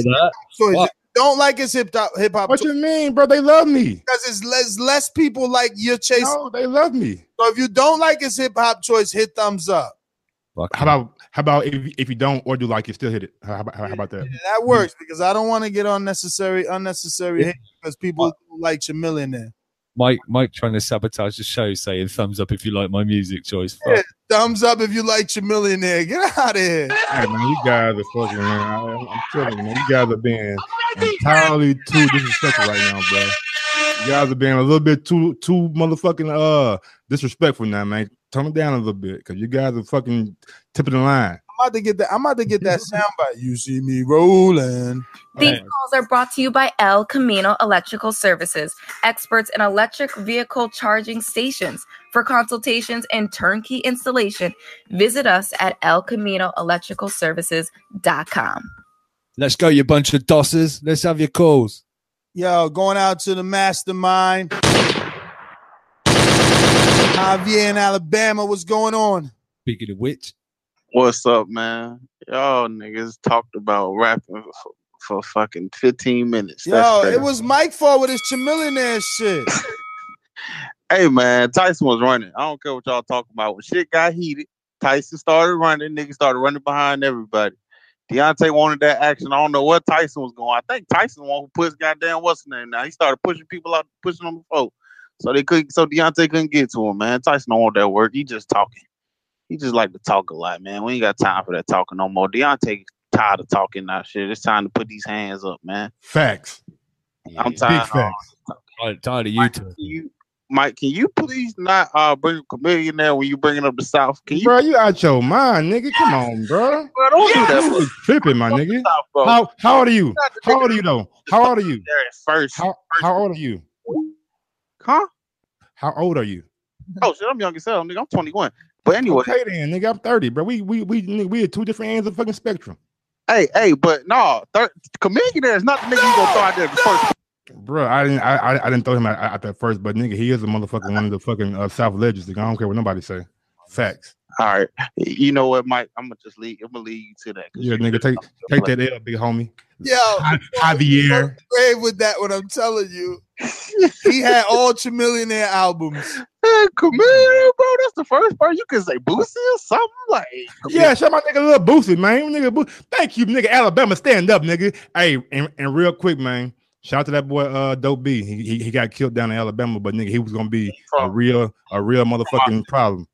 Don't like his hip hop. What you mean, bro? They love me. Because it's less people like your chase. No, they love me. So if you don't like his hip hop choice, hit thumbs up. How about if you don't or do like it, still hit it? How about that? Yeah, that works because I don't want to get unnecessary hate because people like your millionaire. Mike trying to sabotage the show, saying thumbs up if you like my music choice. Yeah, thumbs up if you like your millionaire. Get out of here. Hey man, you guys are fucking. Man, I'm telling you, man, you guys are being entirely too disrespectful right now, bro. You guys are being a little bit too motherfucking disrespectful now, man. Tone it down a little bit because you guys are fucking tipping the line. I'm about to get that soundbite. You see me rolling. These calls are brought to you by El Camino Electrical Services, experts in electric vehicle charging stations. For consultations and turnkey installation, visit us at elcaminoelectricalservices.com. Let's go, you bunch of dossers. Let's have your calls. Yo, going out to the mastermind. Javier in Alabama, what's going on? Speaking of which. What's up, man? Y'all niggas talked about rapping for fucking 15 minutes. Yo, it was Mike's fault with his millionaire shit. Hey, man, Tyson was running. I don't care what y'all talking about. When shit got heated, Tyson started running. Niggas started running behind everybody. Deontay wanted that action. I don't know what Tyson was going. I think Tyson the one who pushed goddamn what's his name now. He started pushing people out, pushing them before. So Deontay couldn't get to him, man. Tyson don't want that work. He just talking. He just like to talk a lot, man. We ain't got time for that talking no more. Deontay tired of talking that shit. It's time to put these hands up, man. Facts. I'm tired. Big facts. Tired of you two. Mike, can you please not bring a comedian there when you bringing up the South? Can you? Bro, you out your mind, nigga. Come on, bro. Bro, don't do that. You tripping, my nigga. South, how old are you? How old are you though? How old are you? First. How old are you? Huh? How old are you? Oh shit, I'm young as hell, nigga. I'm 21. But anyway, okay then, nigga, I'm 30, bro. We at two different ends of the fucking spectrum. Hey, but no, comedian there is not the nigga you gonna throw out there the first. Bro, I didn't throw him out there first, but nigga, he is a motherfucking one of the fucking South legends. Nigga. I don't care what nobody say. Facts. All right, you know what, Mike? I'm gonna lead you to that. Yeah, nigga, take that L, big homie. Yo, Javier. Great with that one. I'm telling you, he had all millionaire albums. Hey, comedian, bro. That's the first part. You can say Boosie or something like. Yeah, shout my nigga Lil Boosie, man. Nigga, thank you, nigga. Alabama, stand up, nigga. Hey, and real quick, man. Shout out to that boy, Dope B. He got killed down in Alabama, but nigga, he was gonna be a real motherfucking problem.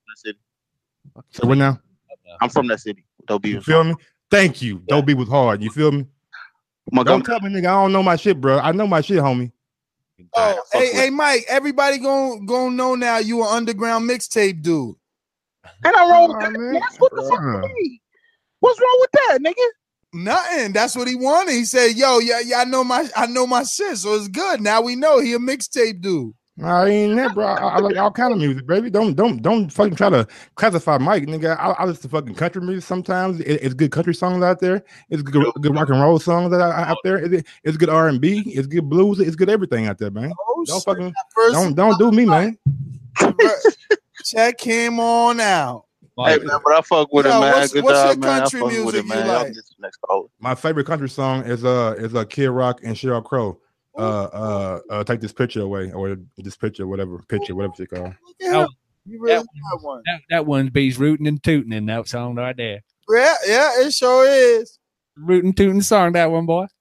So what now? I'm from that city. Dope B. You feel me? Thank you. Dope B was hard. You feel me? Don't tell me, nigga. I don't know my shit, bro. I know my shit, homie. Oh, hey, Mike. Everybody gonna know now you an underground mixtape dude. And I wrong with that, man. What the fuck? What's wrong with that, nigga? Nothing. That's what he wanted. He said, "Yo, yeah, I know my shit, so it's good. Now we know he a mixtape dude." I ain't that, bro. I like all kind of music, baby. Don't fucking try to classify Mike, nigga. I listen to fucking country music sometimes. It's good country songs out there. It's good rock and roll songs out there. It's good R&B. It's good blues. It's good everything out there, man. Don't do me, man. Check him on out. Hey man, but I fuck with it, man. What's Good your job, man. I country fuck with music it, you man. like? I'm just next caller. My favorite country song is Kid Rock and Sheryl Crow. Take this picture away, or this picture, whatever you call. Yeah, you really got one. That one beats rooting and tooting in that song right there. Yeah, it sure is. Rootin' tootin' song, that one, boy.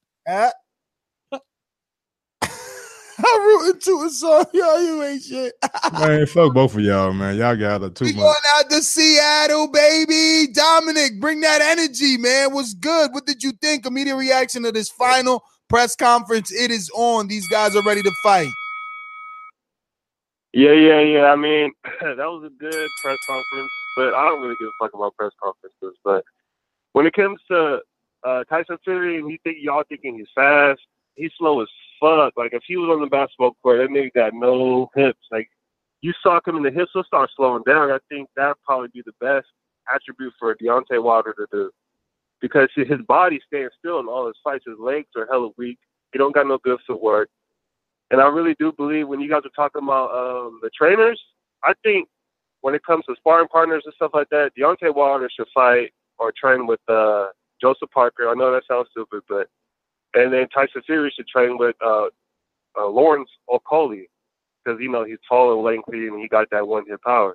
I'm rooting to a song, y'all. You ain't shit. Man, fuck both of y'all, man. Y'all got too We much. going out to Seattle, baby. Dominic, bring that energy, man. What's good? What did you think? Immediate reaction to this final press conference. It is on. These guys are ready to fight. Yeah. I mean, that was a good press conference, but I don't really give a fuck about press conferences. But when it comes to Tyson Fury, and y'all thinking he's fast, he's slow as fuck. Like, if he was on the basketball court, that nigga got no hips. Like, you sock him in the hips, he'll start slowing down. I think that'd probably be the best attribute for Deontay Wilder to do, because his body's staying still in all his fights. His legs are hella weak. He don't got no good footwork. And I really do believe, when you guys are talking about the trainers, I think when it comes to sparring partners and stuff like that, Deontay Wilder should fight or train with Joseph Parker. I know that sounds stupid, but and then Tyson Fury should train with Lawrence Okolie, because he's tall and lengthy and he got that one-hit power.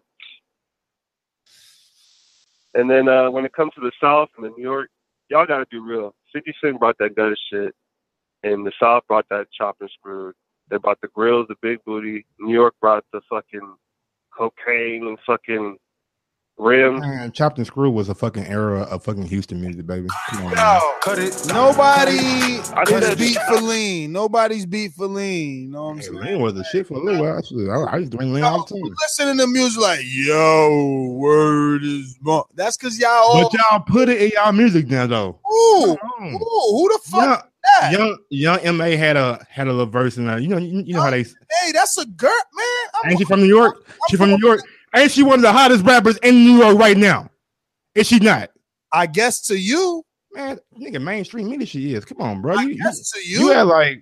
And then when it comes to the South and the New York, y'all got to do real. 50 Cent brought that gutter shit, and the South brought that chop and screw. They brought the grills, the big booty. New York brought the fucking cocaine and fucking rims. Man, Chopped and Screw was a fucking era of fucking Houston music, baby. Come on, man. Cut it. Nobody's beat for lean. Nobody's beat for lean. You know what I'm saying? Lean was the shit for a little while. I used to drink lean all the time. Listening to music like, yo, word is more. That's because y'all all. But y'all put it in y'all music now, though. Ooh, who the fuck? Young MA had a little verse in there. You know how they. Hey, that's a girl, man. Ain't she from New York? She from New York. Ain't she one of the hottest rappers in New York right now? Is she not? I guess to you, man. Nigga, mainstream media she is. Come on, bro. You you had like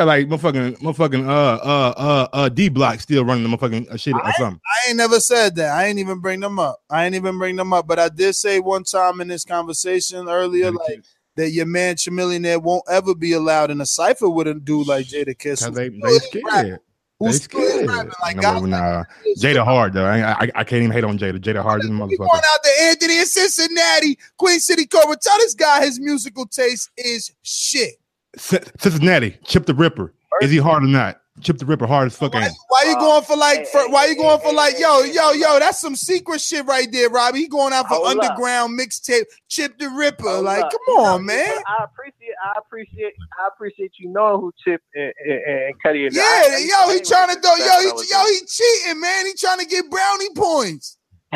motherfucking D Block still running the motherfucking shit or something. I ain't never said that. I ain't even bring them up. But I did say one time in this conversation earlier, like, that your man Chamillionaire won't ever be allowed in a cipher with a dude like Jada Kiss. They scared. They scared. Jada Hard though. I can't even hate on Jada. Jada Hard is a motherfucker. Going out to Anthony in Cincinnati, Queen City Cobra. Tell this guy his musical taste is shit. Cincinnati, Chip the Ripper. Is he hard or not? Chip the Ripper hard as fuck. Why you going for like? Yo? That's some secret shit right there, Robbie. He going out for underground mixtape. Chip the Ripper. Like, come on, man. I appreciate you knowing who Chip and Cuddy is. Yeah, he trying to go. He cheating, man. He trying to get brownie points.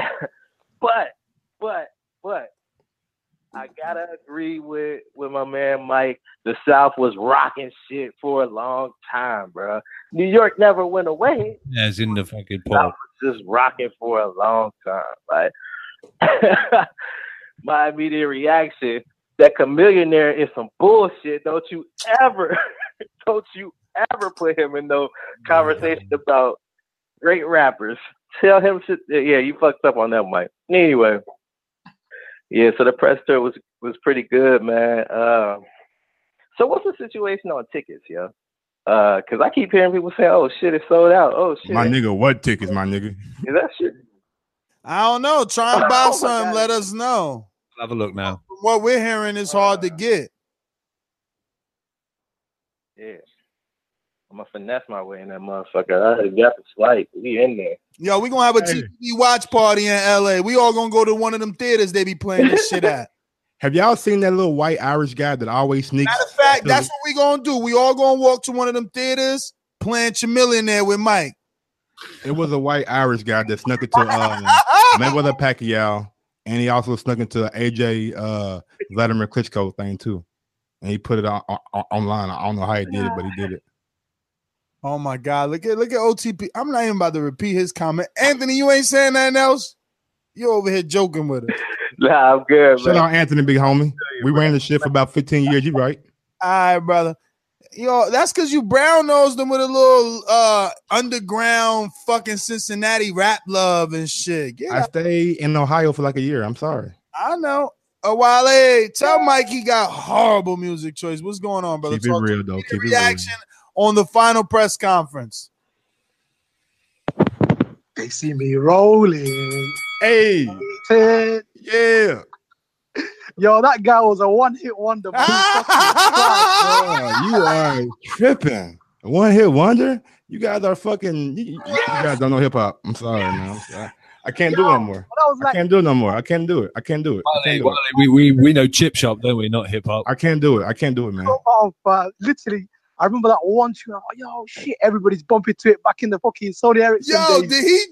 But I gotta agree with my man Mike. The South was rocking shit for a long time, bro. New York never went away. Yeah, it's in the fucking South was just rocking for a long time. Like, my immediate reaction: that Chamillionaire is some bullshit. Don't you ever put him in no conversation about great rappers. Tell him shit. Yeah, you fucked up on that, Mike. Anyway. Yeah, so the press tour was pretty good, man. So what's the situation on tickets, yo? Because I keep hearing people say, "Oh shit, it's sold out." Oh shit, my nigga, what tickets, my nigga? Is that shit? I don't know. Try and buy some. Let us know. Have a look now. From what we're hearing, is hard to get. Yeah, I'm gonna finesse my way in that motherfucker. I got the slight. We in there. Yo, we gonna have a TV watch party in LA. We all gonna go to one of them theaters they be playing this shit at. Have y'all seen that little white Irish guy that always sneaks? Matter of fact, that's what we gonna do. We all gonna walk to one of them theaters playing Chamillionaire with Mike. It was a white Irish guy that snuck into Mayweather Pacquiao, and he also snuck into AJ Vladimir Klitschko thing too. And he put it online. I don't know how he did it, but he did it. Oh my God! Look at OTP. I'm not even about to repeat his comment. Anthony, you ain't saying nothing else. You over here joking with us. Nah, I'm good. Shout out Anthony, big homie. We ran the shit for about 15 years. You right? All right, brother. Yo, that's because you brown nosed them with a little underground fucking Cincinnati rap love and shit. I stayed in Ohio for like a year. I'm sorry. I know. Wale, tell Mike he got horrible music choice. What's going on, brother? Keep it real, though. Keep it real. Reaction on the final press conference. They see me rolling. Hey. Yeah. Yo, that guy was a one-hit wonder. Oh, you are tripping. One hit wonder? You guys are fucking. You guys don't know hip hop. I'm sorry, man. I'm sorry. I can't do it no more. I can't do it no more. I can't do it. I can't do it. We know chip shop, don't we? Not hip hop. I can't do it. I can't do it, man. Literally, I remember that one tune. I'm like, yo, shit, everybody's bumping to it back in the fucking Sony Ericsson days. Did he?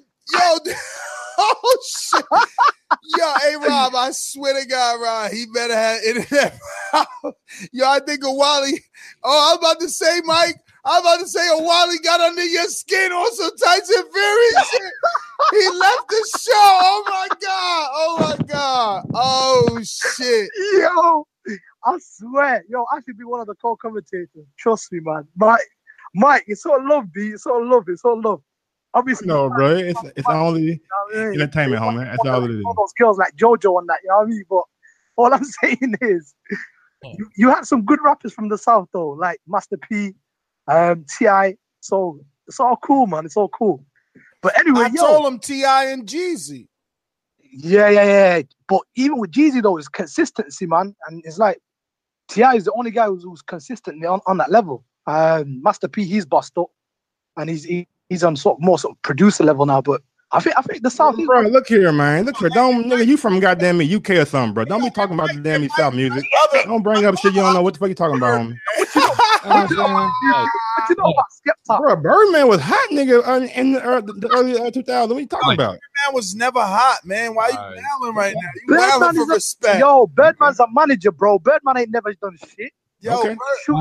Oh shit. Yo, hey Rob, I swear to God, Rob, he better have internet. Yo, I think Wally. Oh, I'm about to say, Mike. I'm about to say Wally got under your skin on some Tyson Fury shit. He left the show. Oh my God. Oh my God. Oh shit. Yo, I swear. Yo, I should be one of the co-commentators. Trust me, man. Mike, it's all love, B. It's all love. It's all love. Obviously, no, bro. It's only entertainment, homie. That's all it is. All those girls like JoJo and that, you know what I mean? But all I'm saying is, you had some good rappers from the South, though, like Master P, T.I. So it's all cool, man. It's all cool. But anyway, I told him T.I. and Jeezy. Yeah. But even with Jeezy, though, it's consistency, man. And it's like T.I. is the only guy who's consistently on that level. Master P, he's bust up, and he's on sort of producer level now. But I think the South. Bro, look here, man. Look here. Don't nigga, you from goddamn UK or something, bro. Don't be talking about the damn South music. Don't bring up shit you don't know what the fuck you talking about, homie. What you know about Skepta? Bro, Birdman was hot, nigga, in the early 2000s. What are you talking about? Birdman was never hot, man. Why you bailing right now? You bailing for respect. Yo, Birdman's a manager, bro. Birdman ain't never done shit. Yo, okay.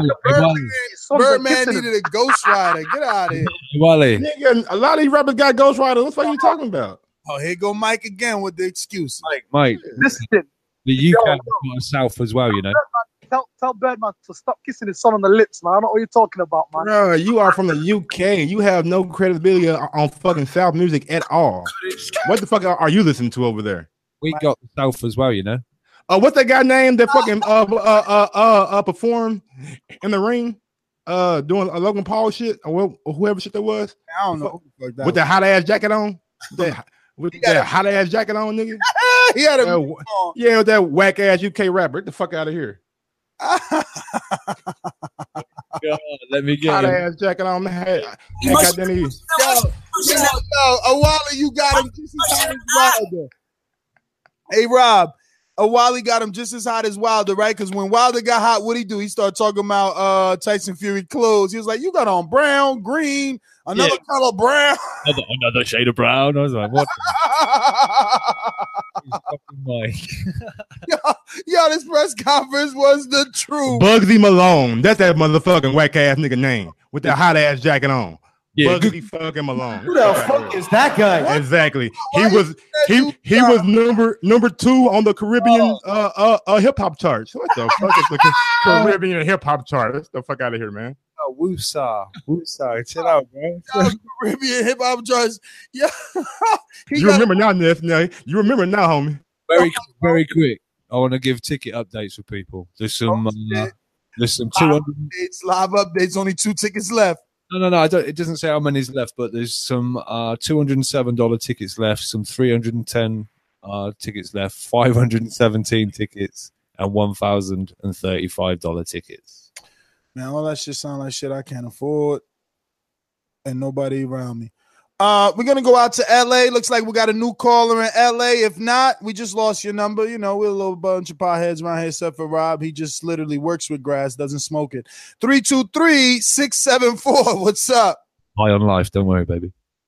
Birdman needed a ghostwriter. Get out of here. Wally. Nigga, a lot of these rappers got ghostwriters. What the fuck are you talking about? Oh, here go Mike again with the excuse. Mike. Listen. The UK is South as well, you know. Tell Birdman to stop kissing his son on the lips, man. I don't know what you're talking about, man. Bro, you are from the UK. You have no credibility on fucking South music at all. What the fuck are you listening to over there? We got the South as well, you know. What's that guy named that fucking performed in the ring, doing a Logan Paul shit or whoever shit that was? I don't know. With that hot ass jacket on, with that hot ass jacket on, nigga. He had a yeah, with that whack ass UK rapper. Get the fuck out of here. God, let me get hot ass jacket on. Wally, you got him just as hot as Wilder. Hey, Rob. Wally got him just as hot as Wilder, right? Because when Wilder got hot, what'd he do? He started talking about Tyson Fury clothes. He was like, you got on brown, green, another color brown. Another shade of brown. I was like, what? yo, this press conference was the truth. Bugsy Malone. That's that motherfucking whack ass nigga name with that hot ass jacket on. Yeah, Bugsy fucking Malone. Who the fuck is that guy? What? Exactly. He was number 2 on the Caribbean hip hop charts. What the fuck is the Caribbean hip hop chart? Get the fuck out of here, man. Oh, Woosah. Chill out, bro. Caribbean hip hop charts. Yeah. You remember now, Ness? You remember now, homie. Very quick. I want to give ticket updates for people. There's some 200 live updates. Only 2 tickets left. No. It doesn't say how many's left, but there's some $207 tickets left, some 310 tickets left, 517 tickets, and $1,035 tickets. Man, all that shit sound like shit I can't afford, and nobody around me. We're gonna go out to LA. Looks like we got a new caller in LA. If not, we just lost your number. You know, we're a little bunch of potheads around here, except for Rob. He just literally works with grass, doesn't smoke it. 323-674. What's up? High on life. Don't worry, baby.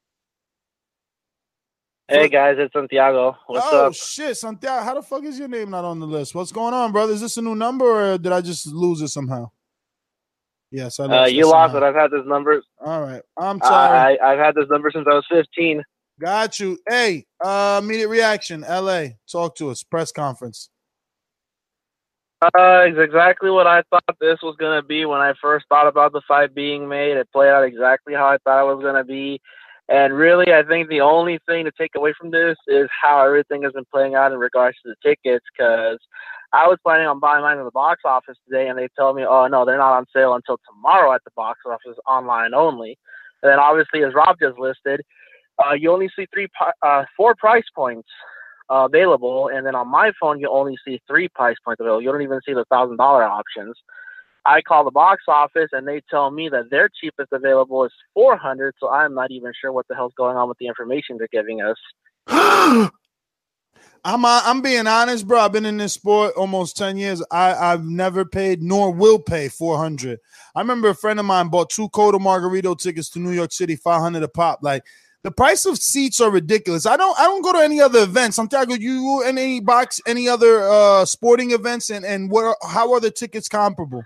Hey guys, it's Santiago. What's up? Oh shit, Santiago. How the fuck is your name not on the list? What's going on, brother? Is this a new number or did I just lose it somehow? Yes, I lost you lost it. I've had this number. All right. I'm sorry. I've had this number since I was 15. Got you. Hey, immediate reaction. LA. Talk to us. Press conference. It's exactly what I thought this was going to be when I first thought about the fight being made. It played out exactly how I thought it was going to be. And really, I think the only thing to take away from this is how everything has been playing out in regards to the tickets, because I was planning on buying mine in the box office today, and they tell me, oh, no, they're not on sale until tomorrow at the box office, online only. And then obviously, as Rob just listed, you only see 4 price points available, and then on my phone you only see 3 price points available. You don't even see the $1,000 options. I call the box office and they tell me that their cheapest available is $400, so I'm not even sure what the hell's going on with the information they're giving us. I'm being honest, bro. I've been in this sport almost 10 years. I've never paid nor will pay $400. I remember a friend of mine bought 2 Coda Margarito tickets to New York City, $500 a pop. Like, the price of seats are ridiculous. I don't go to any other events. Santiago, you in any other sporting events, and how are the tickets comparable?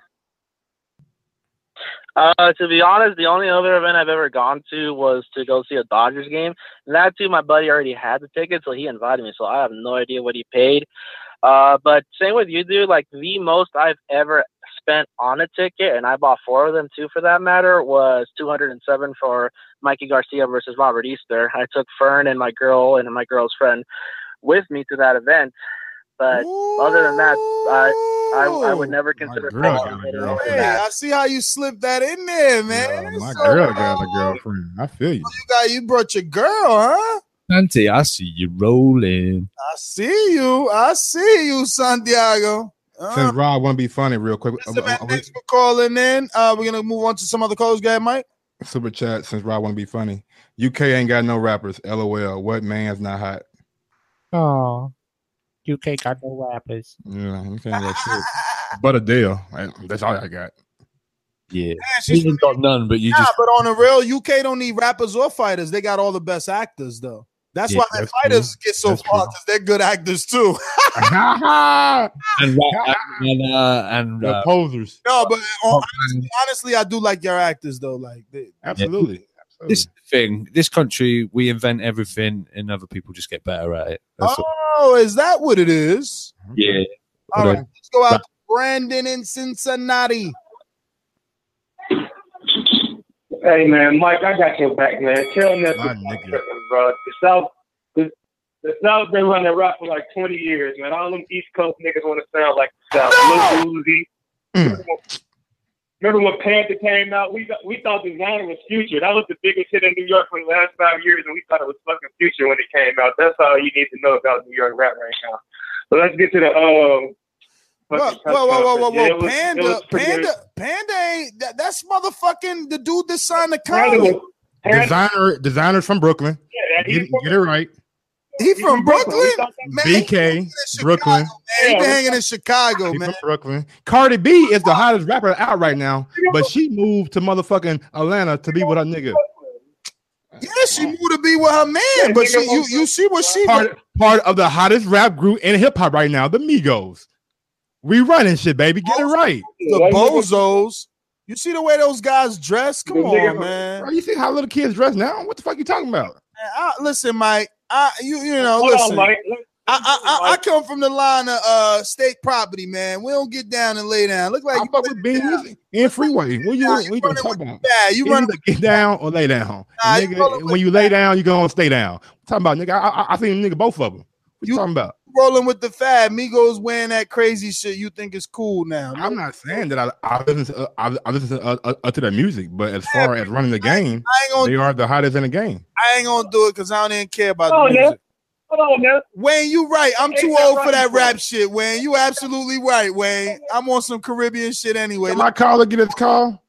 To be honest, the only other event I've ever gone to was to go see a Dodgers game. And that too, my buddy already had the ticket, so he invited me. So I have no idea what he paid. But same with you, dude. Like, the most I've ever spent on a ticket, and I bought 4 of them too, for that matter, was $207 for Mikey Garcia versus Robert Easter. I took Fern and my girl and my girl's friend with me to that event. But other than that, I would never consider. Hey, I see how you slipped that in there, man. My girl got a girlfriend. I feel you. You brought your girl, huh? Santi, I see you rolling. I see you, Santiago. Since Rob want to be funny real quick. Thanks for calling in. We're going to move on to some other calls. Go ahead, Mike. Super chat, since Rob want to be funny. UK ain't got no rappers. LOL. What man's not hot? Oh, UK got no rappers. Yeah, you can't got shit. But Adele. That's all I got. Yeah. You got none, but you just. But on the real, UK don't need rappers or fighters. They got all the best actors, though. That's why their fighters get so far, because they're good actors too. and the posers. No, but honestly, I do like your actors though. Like, absolutely. This is the thing. This country, we invent everything, and other people just get better at it. Is that what it is? Yeah. All right, let's go out to Brandon in Cincinnati. Hey man, Mike, I got your back, man. Tell them that, bro. The South been running rap for like 20 years, man. All them East Coast niggas want to sound like the South. Lil Uzi. Remember when Panther came out? We thought Designer was Future. That was the biggest hit in New York for the last 5 years, and we thought it was fucking Future when it came out. That's all you need to know about New York rap right now. But let's get to the Whoa. Panda ain't that's motherfucking the dude that signed the contract. Designers from Brooklyn. Yeah, get it right. He from Brooklyn? Man, BK, Brooklyn. He been hanging in Chicago, man. From Brooklyn. Cardi B is the hottest rapper out right now, but she moved to motherfucking Atlanta to be with her nigga. Yeah, she moved to be with her man, but you see what she part of the hottest rap group in hip hop right now, the Migos. We running shit, baby. Get it right. The Bozos. You see the way those guys dress? Come on, man. Bro, you see how little kids dress now? What the fuck you talking about? Listen, Mike. Listen. I come from the line of state property, man. We don't get down and lay down. Look like you being in freeway. What you talking about? Yeah, you run to get down or lay down. Nigga, when you lay down, you gonna stay down. I'm talking about, nigga. I seen nigga both of them. What you talking about? Rolling with the fad, Migos wearing that crazy shit. You think it's cool now? I'm not saying that I listen to their music, but as far as running the game, they are the hottest in the game. I ain't gonna do it because I don't even care about the music. Hold on, man. Wayne, you right. I'm too old for that rap shit, Wayne. You absolutely right, Wayne. I'm on some Caribbean shit anyway. Can my caller get his call?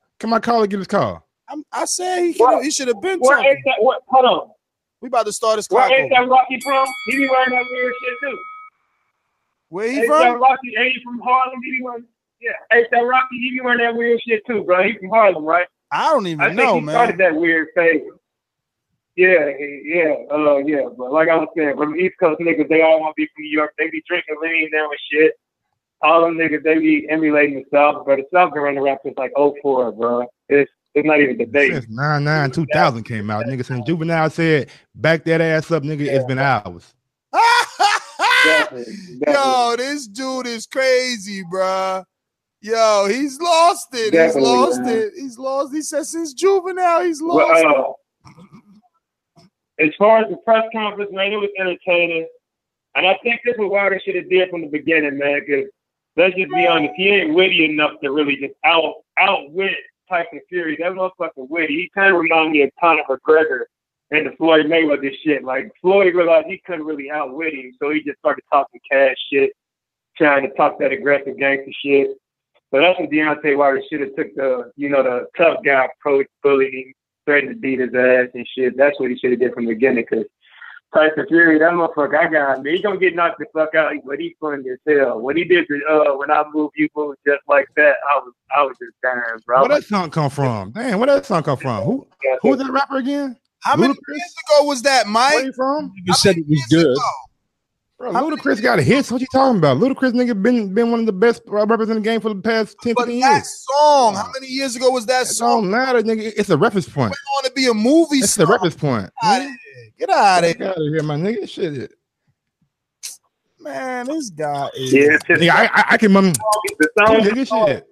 I said he should have been talking. Hold on. We about to start this clock. Where over. ain't that Rocky from? He be wearing that weird shit too. Where he from? That Rocky, ain't he from Harlem? He be wearing, ain't that Rocky? He be wearing that weird shit too, bro. He from Harlem, right? I don't even know, man. I think he started that weird phase. Yeah. But like I was saying, from East Coast niggas, they all want to be from New York. They be drinking lean now and shit. All them niggas, they be emulating the South, but the South been running rap since like 04, bro. It's not even a debate. Since 99, 2000 came out, nigga. Since Juvenile said, back that ass up, nigga, it's been hours. Yo, this dude is crazy, bruh. Yo, he's lost it. Definitely, he's lost man. it. He's lost. He said since juvenile, he's lost Well, as far as the press conference, man, it was entertaining. And I think this is what Wilder should have did from the beginning, man, because let's just be honest, he ain't witty enough to really just outwit Tyson Fury. That motherfucker witty. He kind of reminds me of Conor McGregor and the Floyd Mayweather shit. Like, Floyd realized he couldn't really outwit him, so he just started talking cash shit, trying to talk that aggressive gangster shit. So that's when Deontay Wilder should have took the tough guy approach, bullied him, threatened to beat his ass and shit. That's what he should have did from the beginning, because Tyson Fury, that motherfucker, he gonna get knocked the fuck out, but he's funny as hell. When he did when I move, you move just like that, I was just dying, bro. Where that song come from? Damn, where that song come from? Who's that rapper again? How many years ago was that, Mike? Where you from? You said it was good. Bro, Ludacris got a hit. What you talking about? Ludacris nigga been one of the best rappers in the game for the past 10, 15 years. That song, how many years ago was that song? Don't matter, nigga. It's a reference point. It want to be a movie It's song. the reference point. Get out of Get out of here, my nigga. Shit. Man, this guy is. Yeah, Nigga, I can nigga shit.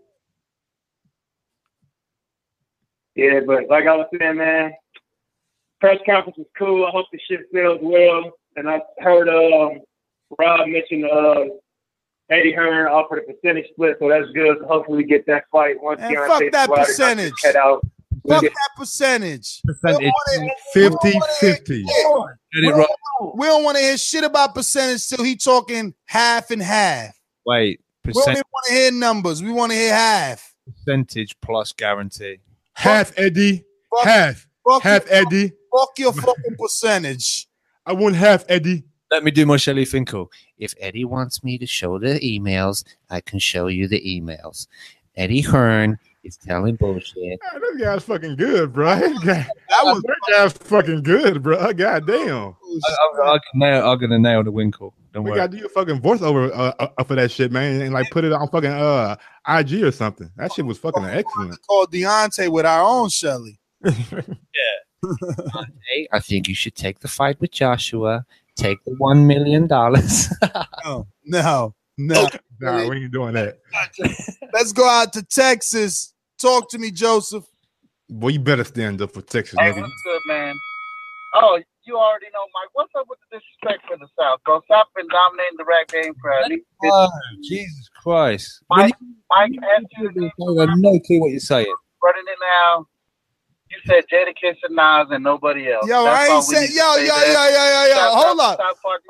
Yeah, but like I was saying, man, press conference was cool. I hope the shit feels well. And I heard Rob mention Eddie Hearn offered a percentage split, so that's good. So hopefully we get that fight once. Man, fuck that percentage. Head out. Fuck that percentage. Percentage 50-50. We don't want to hear shit about percentage till he talking half and half. Wait, We don't even want to hear numbers. We want to hear half. percentage plus guarantee. Half Eddie. Half Eddie. Fuck your fucking percentage. I want half Eddie. Let me do my Shelley Finkel. If Eddie wants me to show the emails, I can show you the emails. Eddie Hearn is telling bullshit. Man, this guy's fucking good, bro. That guy's fucking good, bro. God damn. I'm gonna nail the Winkle. Don't We worry. gotta do a fucking voiceover for that shit, man, and like put it on fucking IG or something. That shit was fucking excellent. Called Deontay with our own Shelly. Hey, I think you should take the fight with Joshua. Take the $1 million. No. Nah, we ain't doing that. Let's go out to Texas. Talk to me, Joseph. Boy, you better stand up for Texas, Hey, nigga. what's good, man? Oh, you already know, Mike. What's up with the disrespect for the South, bro? South been dominating the rap game for at least 50 Oh, years. Jesus Christ. Mike asked you to I have no clue what you're saying. running it now. You said Jadakiss and Nas and nobody else. Yo, That's I all ain't we say need to yo. say there. Shout Hold out up. to South Park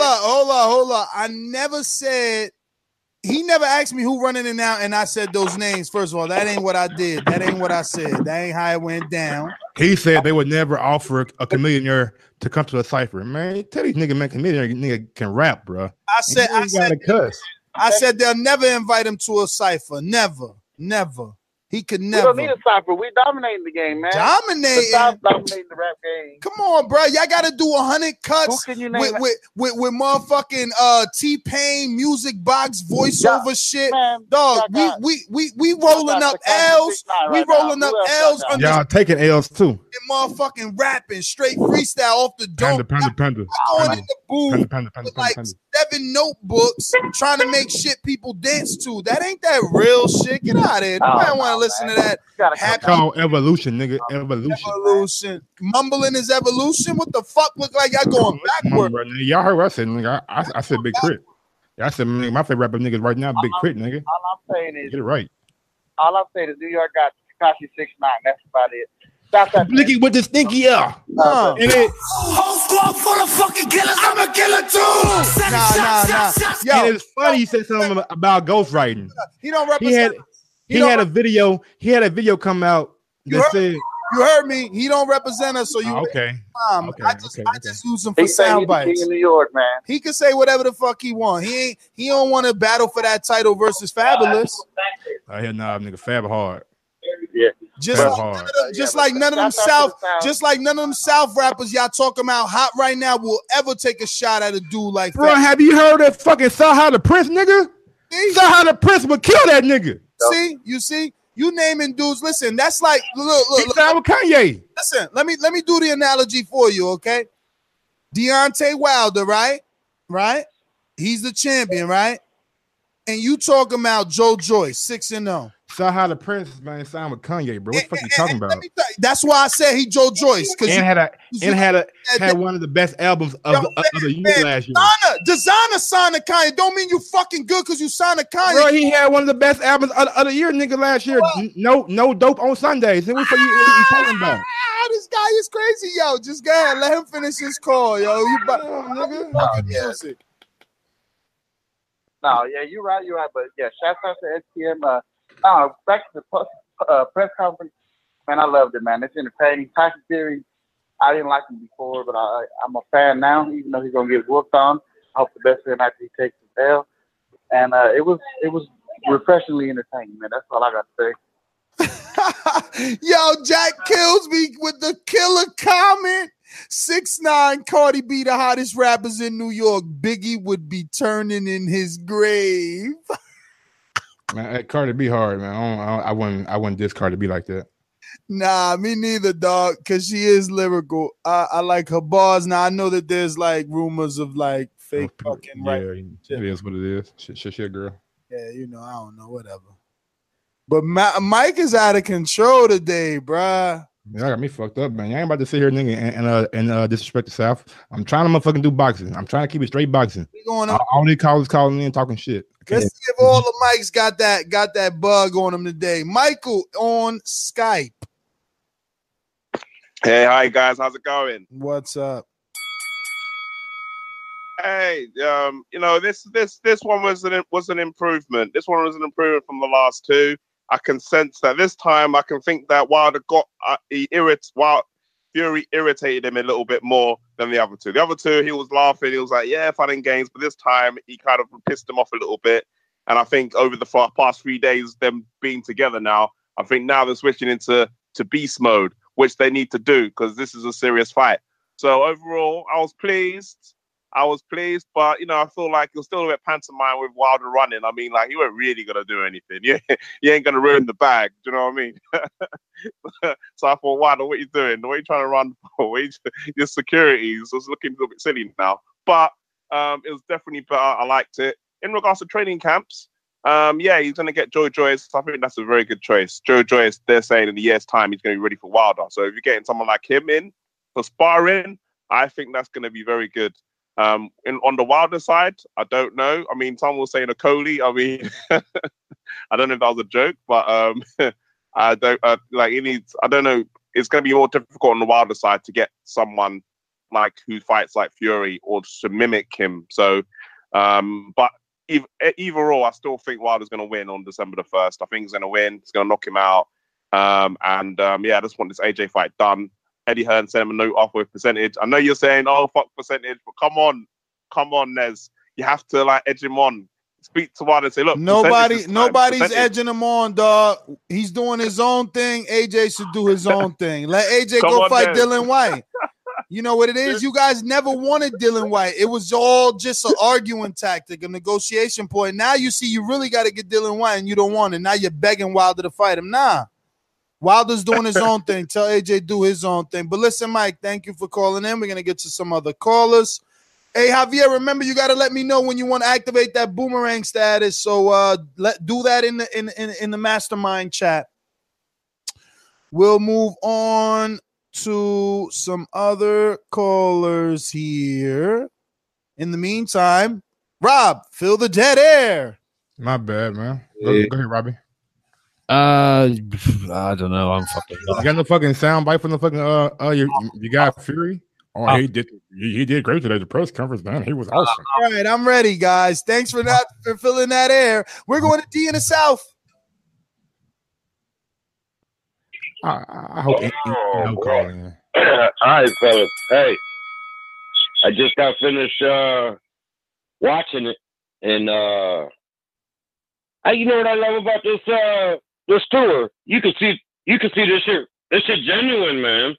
Hold up. I never said he never asked me who running it now, and I said those names. First of all, that ain't what I did. That ain't what I said. That ain't how it went down. He said they would never offer a chameleonaire to come to a cipher. Man, tell these nigga, man, chameleonaire nigga can rap, bro. I said cuss. I said they'll never invite him to a cipher. Never. He could never. We don't need a cipher. We dominating the game, man. Dominating? The South dominating the rap game. Come on, bro. Y'all got to do 100 cuts Who can you name with motherfucking T-Pain music box voiceover shit. Man, Dog, we rolling up L's. We rolling up L's on Y'all taking L's too. and motherfucking rapping straight freestyle off the dome. Panda. Going in the booth Panda. with like 7 notebooks trying to make shit people dance to. That ain't that real shit. Get out of here. Nobody want to listen to that. It's called evolution, nigga. Evolution. Mumbling is evolution. What the fuck look like y'all going backward? Bro, nigga. Y'all heard what I said, nigga. I said Big Crit. I said, nigga, my favorite rapper niggas right now, Big Crit, nigga. All I'm saying is, Get it right. all I'm saying is New York got Tekashi 6ix9ine. That's about it. Stop that. Blicky with the stinky and it, Whole squad full of fucking killers. I'm a killer too. Nah. and it's funny he said something about ghostwriting. He don't represent. He had a video come out that said, You heard me. He don't represent us, so you okay. I just use him for He say sound he's the king bites. of New York, man. He can say whatever the fuck he want. He don't want to battle for that title versus Fabulous. I hear nah, nigga, Fab hard. Yeah. Just like none of them South rappers y'all talking about hot right now will ever take a shot at a dude like Bro, that. have you heard that fucking Saha the Prince, nigga? Saha the Prince would kill that nigga. See, you naming dudes. Listen, that's like look. He signed with Kanye. Listen, let me do the analogy for you, okay? Deontay Wilder, right? He's the champion, right? And you talking about Joe Joyce, 6-0. Saw how the Prince man signed with Kanye, bro. What the fuck you talking about? That's why I said he Joe Joyce. And had one of the best albums of the year last year. Designer signed to Kanye. Don't mean you fucking good because you signed to Kanye. Bro, he had one of the best albums of the year, nigga, last year. No dope on Sundays. What the fuck you talking about? This guy is crazy, yo. Just go ahead. Let him finish his call, yo. You fucking music. No, yeah, you're right. But yeah, shout out to STM. Back to the press conference, man, I loved it, man. It's entertaining. Tyson Fury, I didn't like him before, but I'm a fan now, even though he's gonna get whooped on. I hope the best for him after he takes his L. And it was refreshingly entertaining, man. That's all I got to say. Yo, Jack kills me with the killer comment. 6ix9ine, Cardi B, the hottest rappers in New York. Biggie would be turning in his grave. Man, Cardi B hard, man. I wouldn't diss Cardi B like that. Nah, me neither, dog. Cause she is lyrical. I like her bars. Now I know that there's like rumors of like fake fucking right. Yeah, it is what it is. Shit, girl. Yeah, you know, I don't know, whatever. But Mike is out of control today, bruh. Y'all got me fucked up, man. Y'all ain't about to sit here, nigga, and disrespect the South. I'm trying to motherfucking do boxing. I'm trying to keep it straight boxing. All these callers calling in talking shit. Let's see if all the mics got that bug on them today. Michael on Skype. Hey, hi guys, how's it going? What's up? Hey, you know, this one was an improvement. This one was an improvement from the last two. I can sense that this time. I can think that Wilder got Fury irritated him a little bit more than the other two. The other two, he was laughing. He was like, "Yeah, fun and games." But this time, he kind of pissed him off a little bit. And I think over the past 3 days, them being together now, I think now they're switching into beast mode, which they need to do because this is a serious fight. So overall, I was pleased, but you know, I feel like you're still a bit pantomime with Wilder running. I mean, like, you weren't really gonna do anything. You ain't gonna ruin the bag. Do you know what I mean? So I thought, Wilder, what are you doing? What are you trying to run for? Your security is just looking a little bit silly now. But it was definitely better. I liked it. In regards to training camps, yeah, he's gonna get Joe Joyce. I think that's a very good choice. Joe Joyce, they're saying in a year's time he's gonna be ready for Wilder. So if you're getting someone like him in for sparring, I think that's gonna be very good. On the Wilder side, I don't know. I mean, someone was saying a Coley. I mean, I don't know if that was a joke, but I don't like. It needs. I don't know. It's going to be more difficult on the Wilder side to get someone like who fights like Fury or to mimic him. So, but either or, I still think Wilder's going to win on December the 1st. I think he's going to win. He's going to knock him out. Yeah, I just want this AJ fight done. Eddie Hearn sent him a note off with percentage. I know you're saying, "Oh, fuck percentage," but come on, Nez. You have to like edge him on. Speak to Wilder and say, "Look, nobody's edging him on, dog. He's doing his own thing. AJ should do his own thing. Let AJ go fight Dylan White." You know what it is? You guys never wanted Dylan White. It was all just an arguing tactic, a negotiation point. Now you see you really got to get Dylan White, and you don't want it. Now you're begging Wilder to fight him. Nah. Wilder's doing his own thing. Tell AJ do his own thing. But listen, Mike, thank you for calling in. We're going to get to some other callers. Hey, Javier, remember you got to let me know when you want to activate that boomerang status. So do that in the mastermind chat. We'll move on to some other callers here. In the meantime, Rob, fill the dead air. My bad, man. Go ahead, Robbie. I don't know. I'm fucking. You got no fucking sound bite from the fucking you got Fury? Oh, he did great today. The press conference, man. He was awesome. All right, I'm ready, guys. Thanks for filling that air. We're going to D in the South. I hope no calling. All right, fellas. Hey, I just got finished watching it, and you know what I love about this tour? You can see this shit. This shit genuine, man.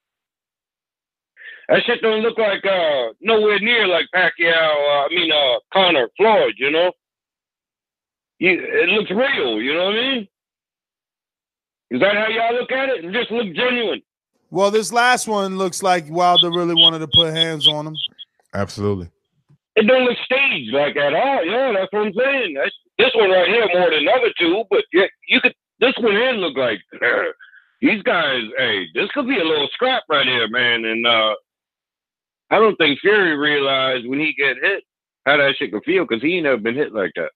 That shit don't look like nowhere near like Pacquiao. Conor, Floyd. You know, it looks real. You know what I mean? Is that how y'all look at it? It just look genuine. Well, this last one looks like Wilder really wanted to put hands on him. Absolutely. It don't look staged like at all. Yeah, that's what I'm saying. This one right here more than the other two, but yeah, you could. This one here look like these guys. Hey, this could be a little scrap right here, man. And I don't think Fury realized when he get hit how that shit could feel because he ain't never been hit like that.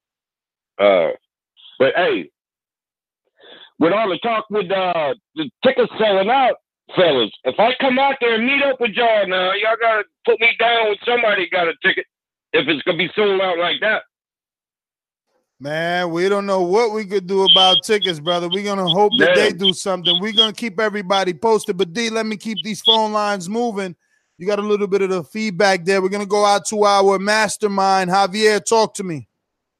But hey, with all the talk with the tickets selling out, fellas, if I come out there and meet up with y'all now, y'all gotta put me down with somebody got a ticket if it's gonna be sold out like that. Man, we don't know what we could do about tickets, brother. We're gonna hope that they do something. We're gonna keep everybody posted. But D, let me keep these phone lines moving. You got a little bit of the feedback there. We're gonna go out to our mastermind. Javier, talk to me.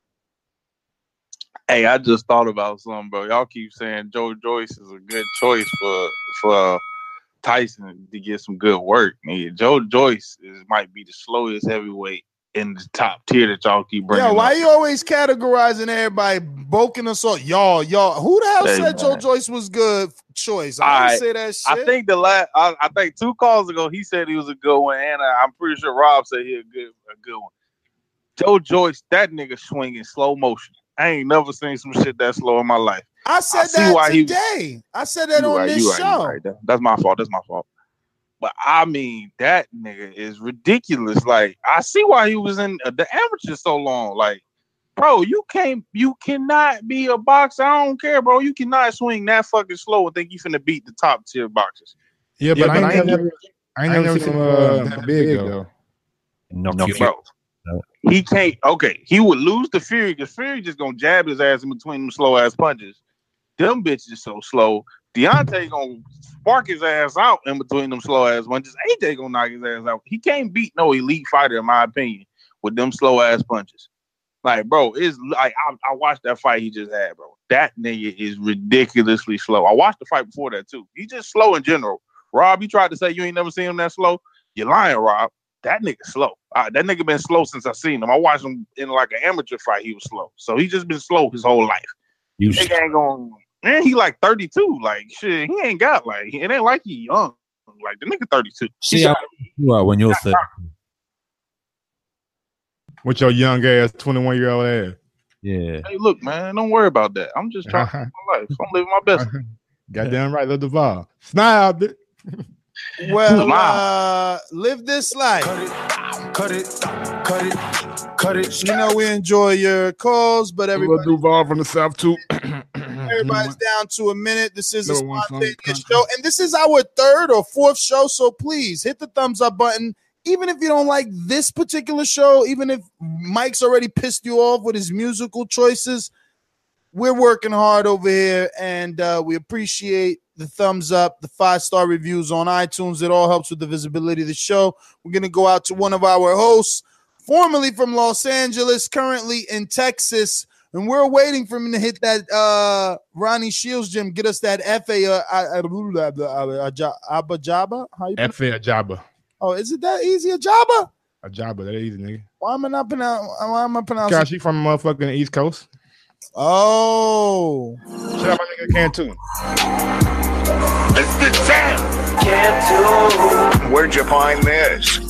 Hey, I just thought about something, bro. Y'all keep saying Joe Joyce is a good choice for Tyson to get some good work. Man, Joe Joyce might be the slowest heavyweight in the top tier that y'all keep bringing. Yeah, why up. you always categorizing everybody, bulking us up? Y'all. Who the hell Hey, said man. Joe Joyce was good choice? I didn't say that shit. I think I think 2 calls ago he said he was a good one, and I'm pretty sure Rob said he a good one. Joe Joyce, that nigga swing in slow motion. I ain't never seen some shit that slow in my life. I said that today. I said that on this show. Right. That's my fault. But I mean, that nigga is ridiculous. Like, I see why he was in the amateur so long. Like, bro, you cannot be a boxer. I don't care, bro. You cannot swing that fucking slow and think you finna beat the top tier boxers. Yeah, but I ain't never seen him that big though. Bro. He can't. Okay, he would lose to Fury because Fury just gonna jab his ass in between them slow ass punches. Them bitches so slow. Deontay gonna spark his ass out in between them slow ass punches. AJ gonna knock his ass out. He can't beat no elite fighter, in my opinion, with them slow ass punches. Like, bro, it's like I watched that fight he just had, bro. That nigga is ridiculously slow. I watched the fight before that too. He's just slow in general. Rob, you tried to say you ain't never seen him that slow. You're lying, Rob. That nigga slow. That nigga been slow since I seen him. I watched him in like an amateur fight. He was slow. So he just been slow his whole life. Nigga ain't going. Man, he like 32. Like shit, he ain't got like it ain't like he young. Like the nigga 32. See how you are when you're 30. With your young ass, 21-year-old ass. Yeah. Hey, look, man, don't worry about that. I'm just trying to live my life. I'm living my best. Goddamn right, Lil Duval. Smile, bitch. Well, live this life. Cut it. You know we enjoy your calls, but everybody Duval from the South too. Everybody's down to a minute. This is a Number one song in the spontaneous show, and this is our 3rd or 4th show. So please hit the thumbs up button. Even if you don't like this particular show, even if Mike's already pissed you off with his musical choices, we're working hard over here, and we appreciate the thumbs up, the 5-star reviews on iTunes. It all helps with the visibility of the show. We're going to go out to one of our hosts, formerly from Los Angeles, currently in Texas, and we're waiting for him to hit that Ronnie Shields gym, get us that F.A. Abajaba. F.A. Ajaba. Oh, is it that easy? Ajaba? Ajaba, that easy, nigga. Why am I pronouncing? Gosh, she from motherfucking East Coast. Oh. Shout out my nigga Cantu. It's the jam. Cantu. Where'd you find this?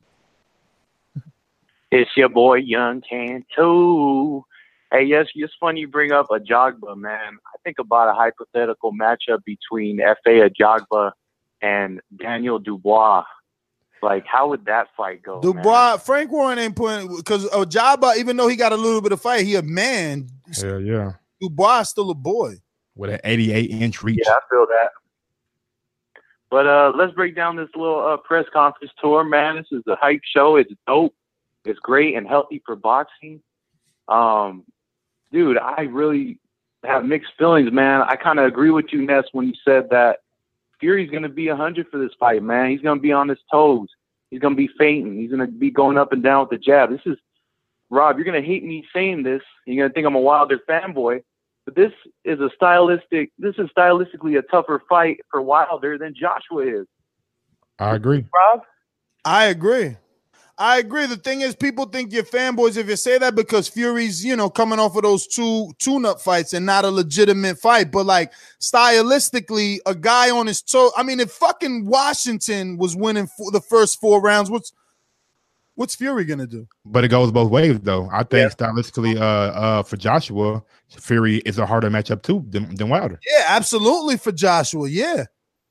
It's your boy Young Cantu. Hey, yes, it's funny you bring up Ajagba, man. I think about a hypothetical matchup between F.A. Ajagba and Daniel Dubois. Like, how would that fight go? Dubois, man? Frank Warren ain't putting, because Ajagba, even though he got a little bit of fight, he a man. Hell yeah. Dubois is still a boy. With an 88-inch reach. Yeah, I feel that. But let's break down this little press conference tour, man. This is a hype show. It's dope. It's great and healthy for boxing. Dude, I really have mixed feelings, man. I kind of agree with you, Ness, when you said that Fury's going to be 100 for this fight, man. He's going to be on his toes. He's going to be feinting. He's going to be going up and down with the jab. This is, Rob, you're going to hate me saying this. You're going to think I'm a Wilder fanboy. But this is stylistically a tougher fight for Wilder than Joshua is. I agree. Rob? I agree. The thing is, people think you're fanboys if you say that because Fury's, coming off of those 2 tune-up fights and not a legitimate fight. But, like, stylistically, a guy on his toe. I mean, if fucking Washington was winning the first 4 rounds, What's Fury gonna do? But it goes both ways, though. I think stylistically, for Joshua, Fury is a harder matchup too than Wilder. Yeah, absolutely for Joshua. Yeah.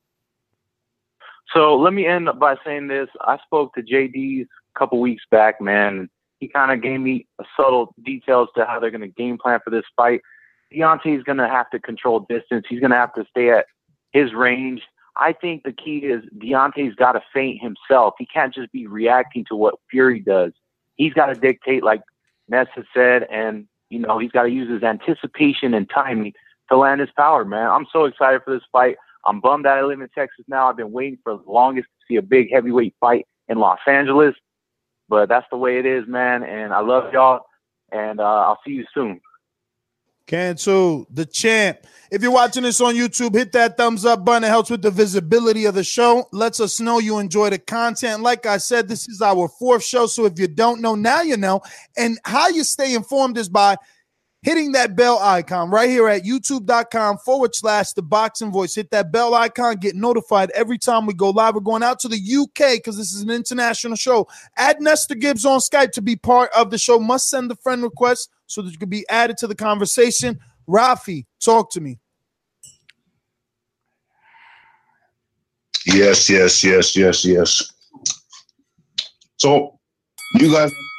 So let me end by saying this. I spoke to JD's a couple weeks back, man. He kind of gave me subtle details to how they're going to game plan for this fight. Deontay's going to have to control distance. He's going to have to stay at his range. I think the key is Deontay's got to feint himself. He can't just be reacting to what Fury does. He's got to dictate, like Ness has said, and, you know, he's got to use his anticipation and timing to land his power, man. I'm so excited for this fight. I'm bummed that I live in Texas now. I've been waiting for the longest to see a big heavyweight fight in Los Angeles, but that's the way it is, man, and I love y'all, and I'll see you soon. Cancel the champ. If you're watching this on YouTube, hit that thumbs up button. It helps with the visibility of the show. Lets us know you enjoy the content. Like I said, this is our 4th show. So if you don't know, now you know. And how you stay informed is by hitting that bell icon right here at youtube.com/The Boxing Voice. Hit that bell icon. Get notified every time we go live. We're going out to the UK because this is an international show. Add Nestor Gibbs on Skype to be part of the show. Must send a friend request so that you can be added to the conversation. Rafi, talk to me. Yes. So, you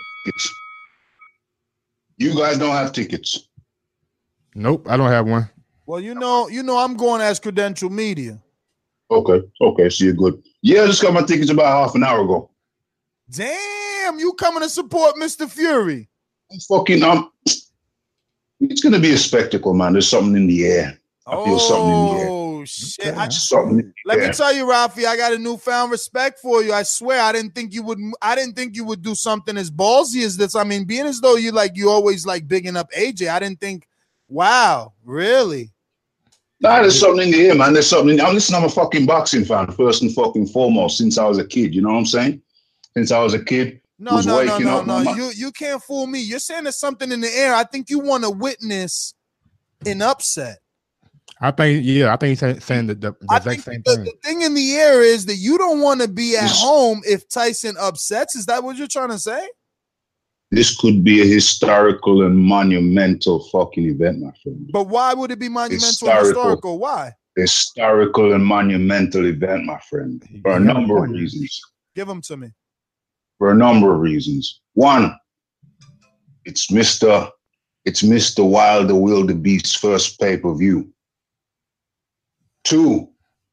guys don't have tickets. Nope, I don't have one. Well, you know, I'm going as Credential Media. Okay, so you're good. Yeah, I just got my tickets about half an hour ago. Damn, you coming to support Mr. Fury? It's gonna be a spectacle, man. There's something in the air. I feel something in the air. Oh shit! Something. Let me tell you, Rafi, I got a newfound respect for you. I swear, I didn't think you would do something as ballsy as this. I mean, being as though you always like bigging up AJ. I didn't think. Wow, really? Nah, there's something in the air, man. There's something. I'm a fucking boxing fan first and fucking foremost since I was a kid. You know what I'm saying? Since I was a kid. No. You can't fool me. You're saying there's something in the air. I think you want to witness an upset. I think he's saying the exact same thing. The thing in the air is that you don't want to be at home if Tyson upsets. Is that what you're trying to say? This could be a historical and monumental fucking event, my friend. But why would it be monumental and historical? Why? Historical and monumental event, my friend. For a number of reasons. Give them to me. For a number of reasons. One, it's Mr. Wilder Wildebeest's first pay-per-view. 2,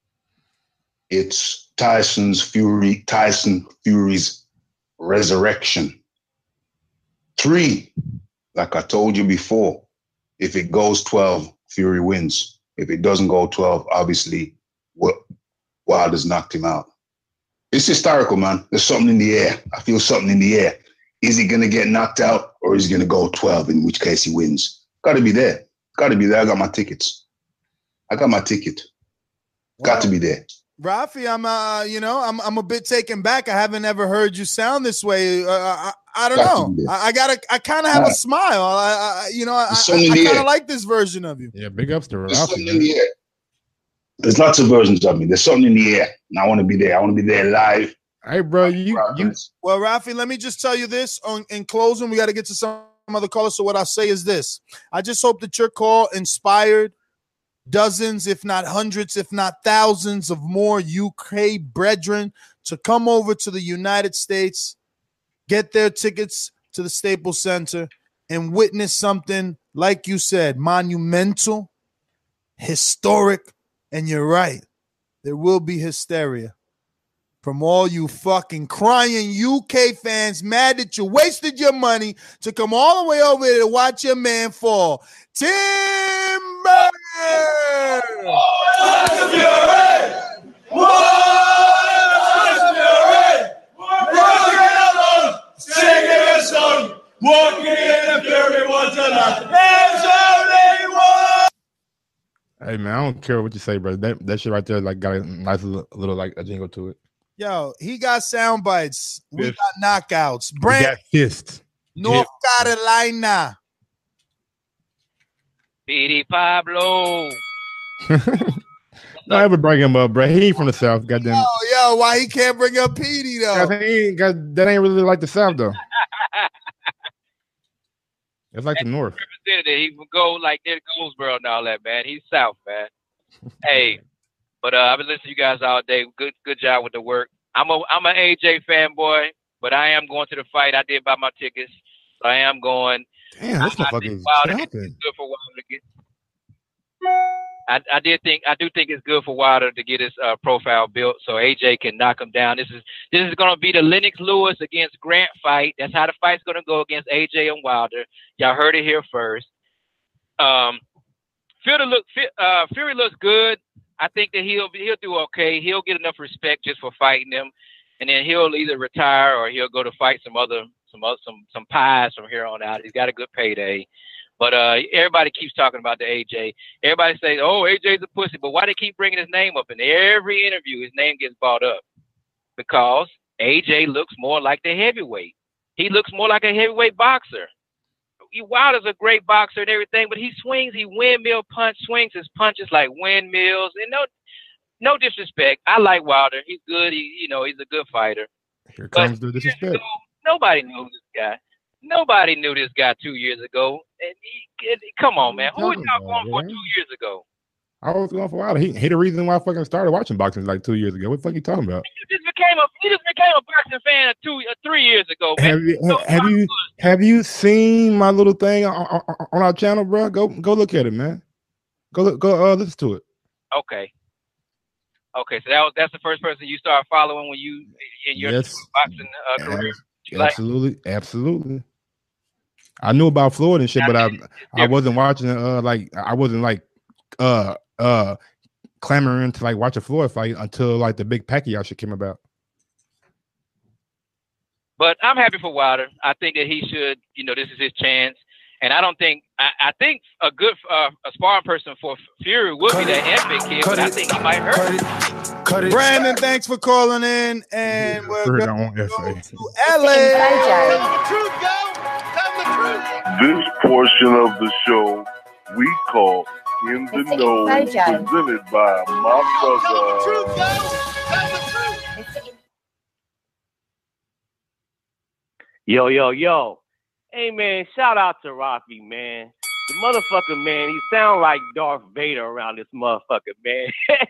it's Tyson Fury's resurrection. 3, like I told you before, if it goes 12, Fury wins. If it doesn't go 12, obviously Wilder's knocked him out. It's historical, man. There's something in the air. I feel something in the air. Is he going to get knocked out or is he going to go 12, in which case he wins? Got to be there. I got my tickets. I got my ticket. Got to be there. Rafi, I'm a bit taken back. I haven't ever heard you sound this way. I don't know. I kind of have a smile. I kind of like this version of you. Yeah, big ups to Rafi. Something in the air. There's lots of versions of me. There's something in the air, and I want to be there. I want to be there live. Hey, bro, you. Well, Rafi, let me just tell you this. In closing, we got to get to some other callers. So what I'll say is this: I just hope that your call inspired dozens, if not hundreds, if not thousands of more UK brethren to come over to the United States, get their tickets to the Staples Center, and witness something, like you said, monumental, historic, and you're right. There will be hysteria from all you fucking crying UK fans mad that you wasted your money to come all the way over here to watch your man fall. Timber! Hey man, I don't care what you say, bro. That shit right there like got a nice little like a jingle to it. Yo, he got sound bites. We got knockouts. Brand, got fist. North Carolina. Petey Pablo. Don't ever bring him up, bro. He ain't from the South. Goddamn. Yo, why he can't bring up Petey though? That ain't really like the South though. It's like the North. Representative, he would go like near Goldsboro and all that, man. He's South, man. Hey, but I've been listening to you guys all day. Good job with the work. I'm an AJ fanboy, but I am going to the fight. I did buy my tickets, so I am going. Damn, this motherfucker is It's good for Wilder to get. I do think it's good for Wilder to get his profile built so AJ can knock him down. This is going to be the Lennox Lewis against Grant fight. That's how the fight's going to go against AJ and Wilder. Y'all heard it here first. Fury looks good. I think that he'll do okay. He'll get enough respect just for fighting him, and then he'll either retire or he'll go to fight some pies from here on out. He's got a good payday. But everybody keeps talking about the AJ. Everybody says, "Oh, AJ's a pussy," but why they keep bringing his name up in every interview? His name gets brought up because AJ looks more like the heavyweight. He looks more like a heavyweight boxer. Wilder's a great boxer and everything, but he windmill swings his punches like windmills. And no disrespect, I like Wilder. He's good. He's a good fighter. Here comes the disrespect. Nobody knew this guy. Nobody knew this guy 2 years ago. And come on, man. Who was y'all going for 2 years ago? I was going for Wilder. He the reason why I fucking started watching boxing like 2 years ago. What the fuck you talking about? He just became a boxing fan 3 years ago, man. Have you seen my little thing on our channel, bro? Go look at it, man. Go listen to it. Okay, so that's the first person you started following when you in your boxing career. Absolutely. I knew about Floyd and shit, but I wasn't watching I wasn't clamoring to like watch a Floyd fight until like the big Pacquiao shit came about. But I'm happy for Wilder. I think that he should, this is his chance. And I don't think I think a good a sparring person for Fury would be that epic kid, but I think he might hurt him. Brandon, thanks for calling in, and we're going to go to LA. This portion of the show we call In the Know, presented by my brother. Yo. Hey, man, shout out to Rocky, man. The motherfucker, man, he sound like Darth Vader around this motherfucker, man.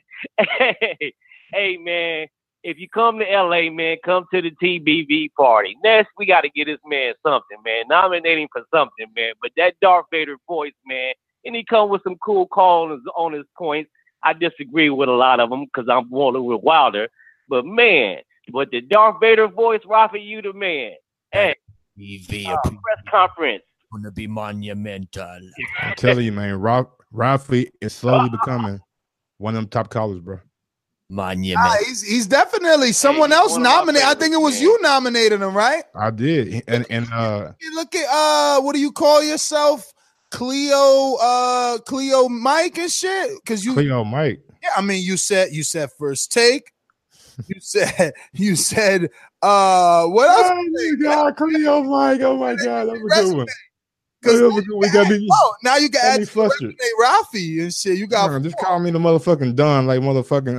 Hey, man, if you come to L.A., man, come to the TBV party. Next, we got to get this man something, man. Nominate him for something, man. But that Darth Vader voice, man, and he come with some cool calls on his points. I disagree with a lot of them because I'm more with Wilder. But, man, with the Darth Vader voice, Rafi, you the man. Hey. Press conference. Gonna be monumental. I'm telling you, man, Rafi is slowly becoming one of them top callers, bro. Monumental. He's definitely someone else nominated. I think it was you nominated him, right? I did, and look at what do you call yourself, Cleo Mike and shit? Because you Cleo Mike. Yeah, I mean, you said first take. You said what else? Oh my God, Cleo Mike! Oh my God, that's a good one. We got me. Oh, now you got me flustered. Rafi and shit. You got just call me the motherfucking Don, like motherfucking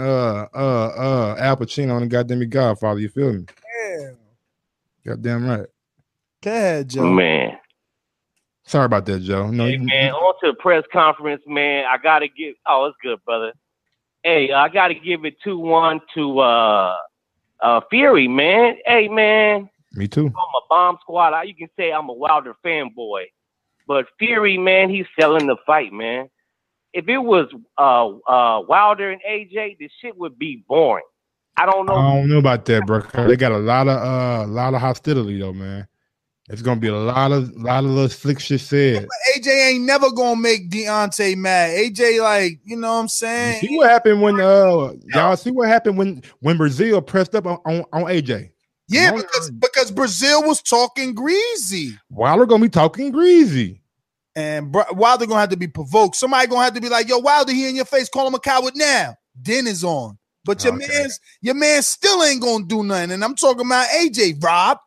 Al Pacino and the goddamn Godfather. You feel me? Damn. Goddamn right. Go ahead, Joe. Man. Sorry about that, Joe. No, hey, man, on to the press conference, man. I gotta give. Oh, it's good, brother. Hey, I gotta give it 2-1 to Fury, man. Hey, man. Me too. I'm a bomb squad. You can say I'm a Wilder fanboy, but Fury, man, he's selling the fight, man. If it was Wilder and AJ, this shit would be boring. I don't know about that, bro. They got a lot of hostility though, man. It's gonna be a lot of little slick shit said. But AJ ain't never gonna make Deontay mad. AJ, like, you know what I'm saying? You see what happened when y'all see what happened when Brazil pressed up on AJ? Yeah, because Brazil was talking greasy. Wilder gonna be talking greasy. And Wilder gonna have to be provoked. Somebody gonna have to be like, yo, Wilder, he in your face, call him a coward now. Then is on. But your man still ain't gonna do nothing. And I'm talking about AJ, Rob.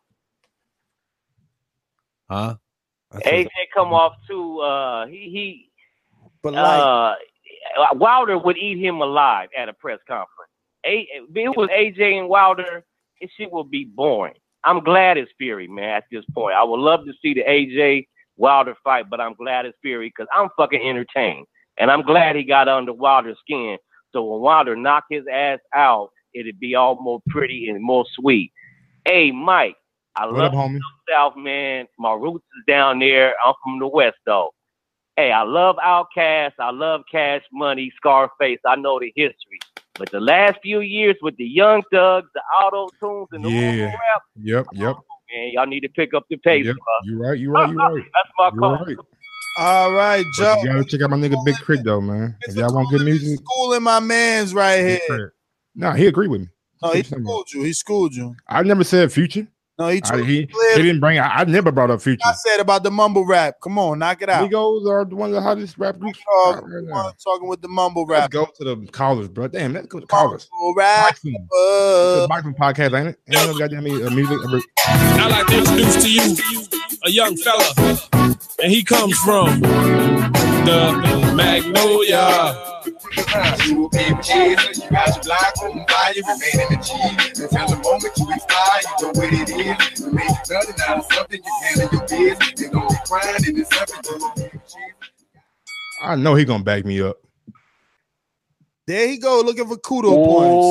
Huh? AJ come off too. Wilder would eat him alive at a press conference. If it was AJ and Wilder, this shit would be boring. I'm glad it's Fury, man, at this point. I would love to see the AJ Wilder fight, but I'm glad it's Fury because I'm fucking entertained. And I'm glad he got under Wilder's skin. So when Wilder knocked his ass out, it'd be all more pretty and more sweet. Hey, Mike, I love the South, man. My roots is down there. I'm from the West, though. Hey, I love Outkast. I love Cash Money, Scarface. I know the history. But the last few years with the Young Thugs, the auto-tunes, and the rap, Yep. man, y'all need to pick up the pace, bro. You're right. That's my call. Right. All right, Joe. You gotta check out my nigga Big Crit though, man. If y'all want good music, Schooling my man's right here. Nah, he agreed with me. No, he schooled you. I never said Future. No, he didn't bring. I never brought up Future. I said about the mumble rap. Come on, knock it out. Migos are one of the hottest rap groups. Talking with the mumble rap. Let's go to the callers, bro. Damn, let's go to callers. Rap. It's a Boxing podcast, ain't it? Ain't no goddamn music. I'd like to introduce to you a young fella, and he comes from the Magnolia. You will be able to you got your block on fire, remain in the cheese. Until the moment you expire, you know what it is. You make nothing out of something, you handle your business. You don't be crying, and it's something I know he gonna back me up. There he go, looking for kudo points.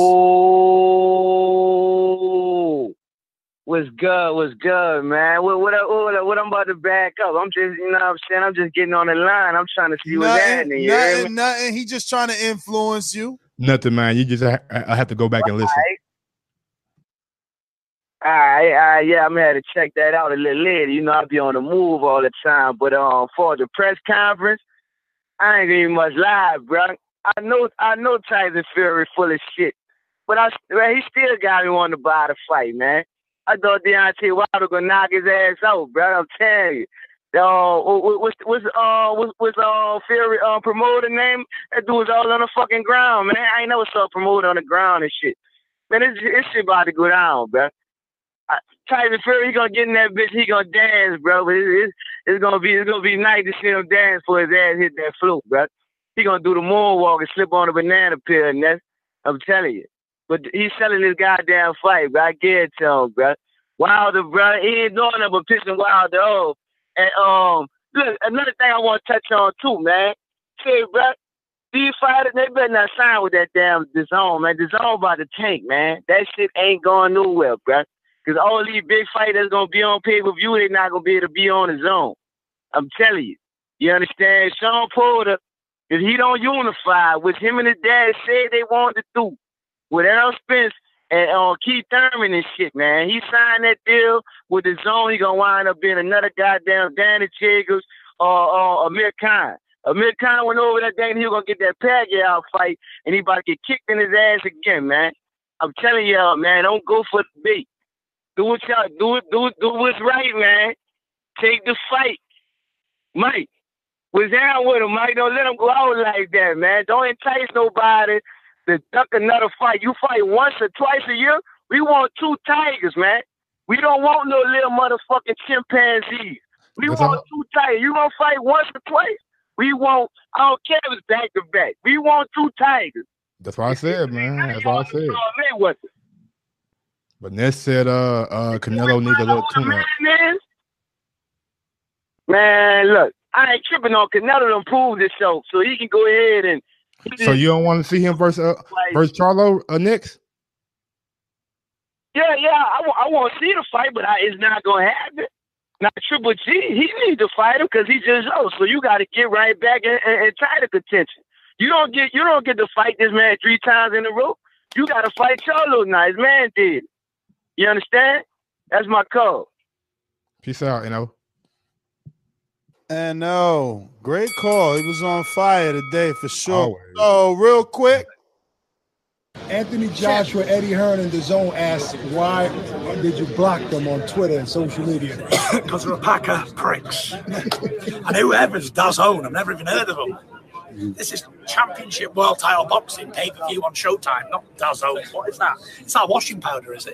What's good, man? What I'm about to back up? I'm just, you know what I'm saying? I'm just getting on the line. I'm trying to see what's happening. Nothing. He just trying to influence you. Nothing, man. You just I have to go back and listen. All right, yeah, I'm gonna have to check that out a little later. You know, I be on the move all the time. But for the press conference, I ain't gonna even much lie, bro. I know Tyson Fury full of shit, but he still got me wanting to buy the fight, man. I thought Deontay Wilder gonna knock his ass out, bro. I'm telling you. What's Fury promoter name? That dude was all on the fucking ground, man. I ain't never saw a promoter on the ground and shit. Man, this shit about to go down, bro. Tyson Fury, he gonna get in that bitch. He gonna dance, bro. But it's gonna be nice to see him dance for his ass hit that float, bro. He gonna do the moonwalk and slip on a banana peel, and I'm telling you. But he's selling this goddamn fight, bro. I guarantee him, bro. Wilder, bro, he ain't doing nothing but pissing Wilder off. And look, another thing I want to touch on too, man. Say, bro, these fighters, they better not sign with that damn DAZN, man. DAZN about to tank, man. That shit ain't going nowhere, bro. Because all these big fighters gonna be on pay-per-view, they not gonna be able to be on the zone. I'm telling you. You understand? Sean Porter, if he don't unify, which him and his dad said they wanted to do, with Errol Spence and Keith Thurman and shit, man. He signed that deal with the zone. He gonna wind up being another goddamn Danny Jacobs or Amir Khan. Amir Khan went over that thing and he was gonna get that Pacquiao fight and he about to get kicked in his ass again, man. I'm telling y'all, man, don't go for the bait. Do what y'all do what's right, man. Take the fight. Mike, was down with him, Mike. Don't let him go out like that, man. Don't entice nobody to duck another fight. You fight once or twice a year. We want 2 tigers, man. We don't want no little motherfucking chimpanzees. We want 2 tigers. You gonna fight once or twice? We want, I don't care if it's back to back. We want 2 tigers. That's what I said, man. That's what I said. But Ness said Canelo needs a little tune-up. Man, look, I ain't tripping on Canelo to improve himself, so he can go ahead and. So you don't want to see him versus Charlo next? Yeah, I want to see the fight, but it's not gonna happen. Now Triple G, he needs to fight him because he just lost. So you got to get right back and try the contention. You don't get to fight this man 3 times in a row. You got to fight Charlo now. His man did. You understand? That's my call. Peace out, And no, great call. He was on fire today for sure. Oh, real quick. Anthony Joshua, Eddie Hearn, and DAZN asked, why did you block them on Twitter and social media? Because they're a pack of pricks. And whoever's DAZN, I've never even heard of them. This is Championship World Title Boxing pay-per-view on Showtime, not DAZN. What is that? It's that washing powder, is it?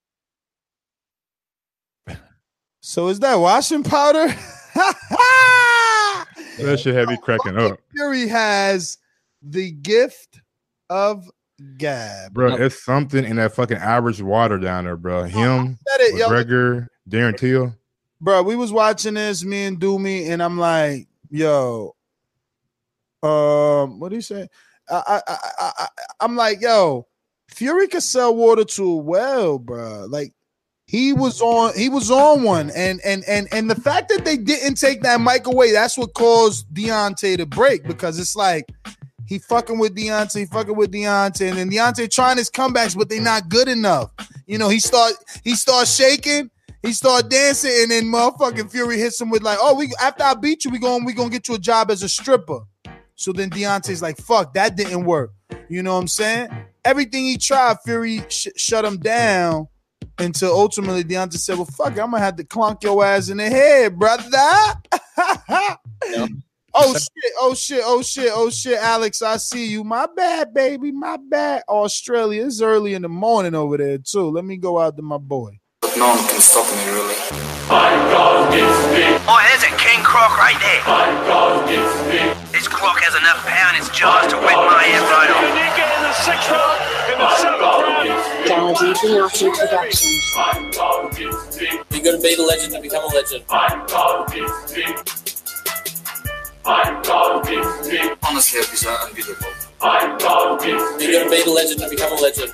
So is that washing powder? That shit have you cracking up. Fury has the gift of gab. Bro, it's something in that fucking Irish water down there, bro. Him, said it, yo. McGregor, Darren Till. Bro, we was watching this, me and Doomy, and I'm like, yo, what do you say? I'm like, yo, Fury could sell water to a well, bro. Like, he was on one, and the fact that they didn't take that mic away, that's what caused Deontay to break, because it's like he fucking with Deontay, and then Deontay trying his comebacks, but they not good enough. You know, he start shaking, he start dancing, and then motherfucking Fury hits him with like, oh, after I beat you, we gonna get you a job as a stripper. So then Deontay's like, fuck, that didn't work. You know what I'm saying? Everything he tried, Fury shut him down. Until ultimately Deontay said, well, fuck it, I'm going to have to clunk your ass in the head, brother. Oh, shit, Alex, I see you. My bad, baby, my bad. Australia, it's early in the morning over there, too. Let me go out to my boy. But no one can stop me, really. Oh, there's a king croc right there. This croc has enough power in its jaws to whip my head right off. You get in the 6th round, in the 7th round. Gallagher Pinocchio Productions. You're going to be the legend to become a legend. Honestly, these are unbeatable. You're going to be the legend to become a legend.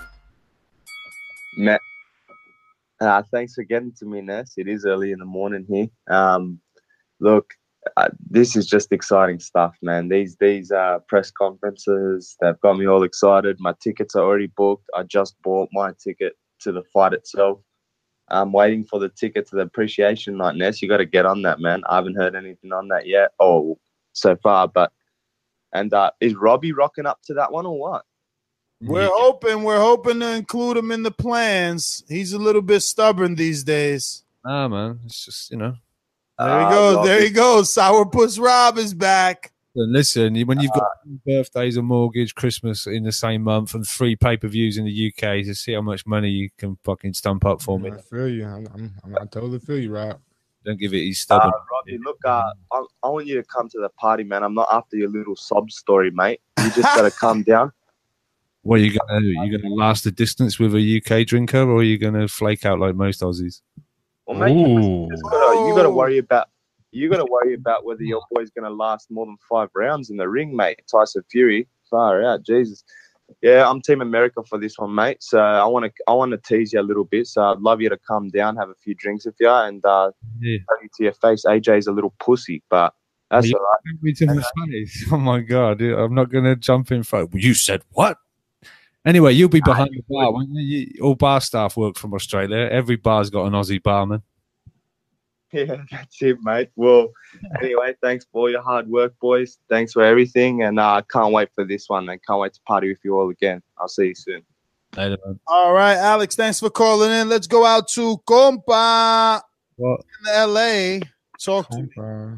Matt, thanks for getting to me, Ness. It is early in the morning here. Look, this is just exciting stuff, man. These press conferences, they've got me all excited. My tickets are already booked. I just bought my ticket to the fight itself. I'm waiting for the ticket to the appreciation night, Ness. You got to get on that, man. I haven't heard anything on that yet. Oh, so far, and is Robbie rocking up to that one or what? We're hoping to include him in the plans. He's a little bit stubborn these days. Nah, man. It's just, you know. There he goes. Sourpuss Rob is back. And listen, when you've got birthdays, a mortgage, Christmas in the same month, and 3 pay-per-views in the UK, to see how much money you can fucking stump up for me. I feel you. I totally feel you, Rob. Don't give it. He's stubborn. Robbie, look, I want you to come to the party, man. I'm not after your little sob story, mate. You just got to calm down. What are you gonna do? You gonna last the distance with a UK drinker, or are you gonna flake out like most Aussies? Well, mate, you gotta worry about whether your boy's gonna last more than 5 rounds in the ring, mate. Tyson Fury, far out, Jesus. Yeah, I'm Team America for this one, mate. So I want to tease you a little bit. So I'd love you to come down, have a few drinks with you, and tell you to your face, AJ's a little pussy, but that's all right. Me to my face. Oh my god, I'm not gonna jump in front. You said what? Anyway, you'll be behind the bar. Won't you? All bar staff work from Australia. Every bar's got an Aussie barman. Yeah, that's it, mate. Well, anyway, thanks for all your hard work, boys. Thanks for everything, and I can't wait for this one. I can't wait to party with you all again. I'll see you soon. Later, man. All right, Alex, thanks for calling in. Let's go out to Compa what? in the LA. Talk to me.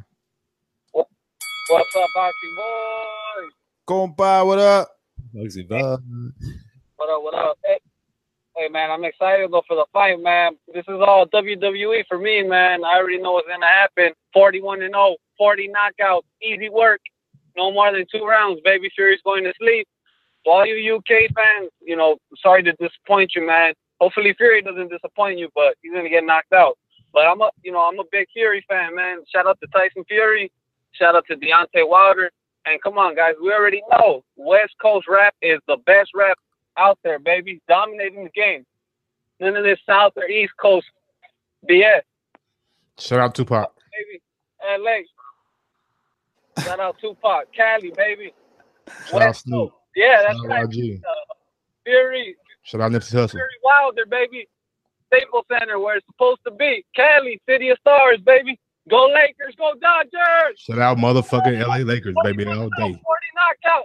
What's up, Boxing Boy? Compa, what up? What up? Hey, man, I'm excited though for the fight, man. This is all WWE for me, man. I already know what's gonna happen. 41-0, 40 knockouts, easy work. No more than 2 rounds, baby. Fury's going to sleep. To all you UK fans, you know, sorry to disappoint you, man. Hopefully Fury doesn't disappoint you, but he's gonna get knocked out. But I'm a big Fury fan, man. Shout out to Tyson Fury. Shout out to Deontay Wilder. And come on, guys, we already know West Coast rap is the best rap out there, baby. Dominating the game. None of this South or East Coast BS. Shout out Tupac. Baby, LA. Shout out Tupac. Cali, baby. Shout out Snoop. Yeah, that's Shout right. out YG. Fury. Shout out Nipsey Hussle. Fury Wilder, baby. Staples Center, where it's supposed to be. Cali, City of Stars, baby. Go Lakers, go Dodgers. Shout out motherfucking LA Lakers, baby, all day. 40 knockout.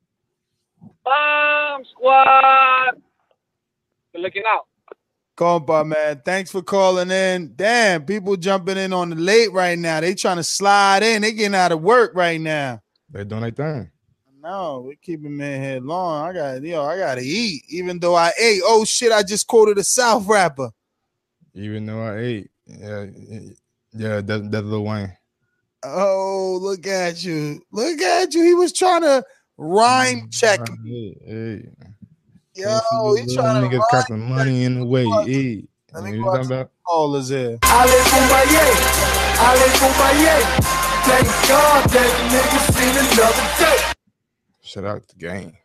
Bomb squad. Good looking out. Compa, man. Thanks for calling in. Damn, people jumping in on the late right now. They trying to slide in. They getting out of work right now. They doing their thing. No, we keeping me here long. I gotta eat. Even though I ate. Oh shit, I just quoted a South rapper. Even though I ate. Yeah, that's Lil Wayne. Oh, look at you. Look at you. He was trying to rhyme check. Hey. Yo, he trying to niggas got the money in the way. Hey. Let me You watch talking about? callers here. Ale Boumbaye, thank God that niggas seen another day. Shout out the game.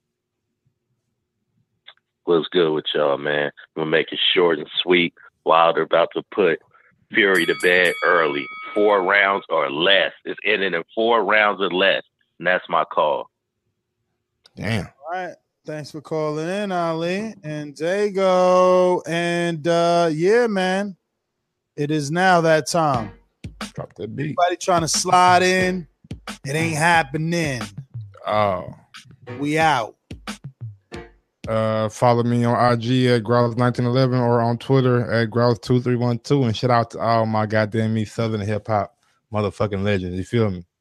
What's good with y'all, man? I'm gonna make it short and sweet. Wilder about to put Fury to bed early. 4 rounds or less. It's ending in 4 rounds or less. And that's my call. Damn. All right. Thanks for calling in, Ali and Dago. And yeah, man. It is now that time. Drop that beat. Everybody trying to slide in. It ain't happening. Oh. We out. Follow me on IG at Growls1911 or on Twitter at Growls2312. And shout out to all my goddamn me Southern hip hop motherfucking legends. You feel me?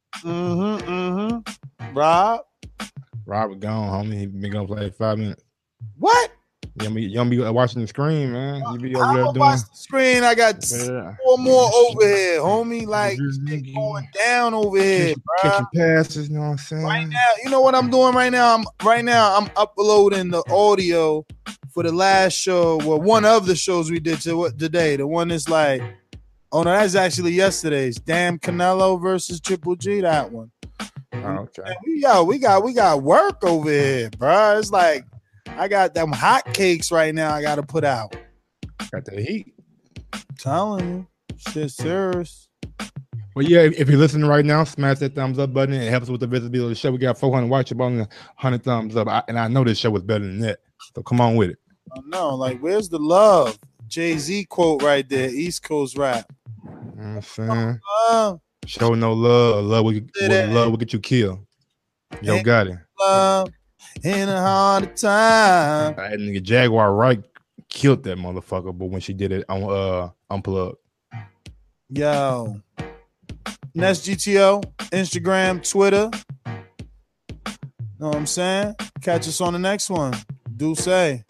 Rob gone, homie. He been gone for like 5 minutes. What? You don't be watching the screen, man. You be over I'm there gonna doing. watch the screen. I got 4 more over here, homie. Like shit going down over here, bro. Catching passes, you know what I'm saying? Right now, you know what I'm doing right now? I'm uploading the audio for the last show. Well, one of the shows we did today. The one is like, oh no, that's actually yesterday's. Damn Canelo versus Triple G. That one. Oh, okay. Man, we got work over here, bro. It's like I got them hot cakes right now. I got to put out. Got the heat. Telling you, shit serious. Well, yeah, if you're listening right now, smash that thumbs up button. It helps with the visibility of the show. We got 400 watch about 100 thumbs up. And I know this show was better than that. So come on with it. I know. Like, where's the love? Jay-Z quote right there. East Coast rap. You know what I'm saying? Show no love. Love will get you killed. Yo, got it. Love in a hard time. That nigga Jaguar Wright killed that motherfucker, but when she did it on Unplugged. Yo. Nest GTO, Instagram, Twitter. Know what I'm saying? Catch us on the next one. Do say.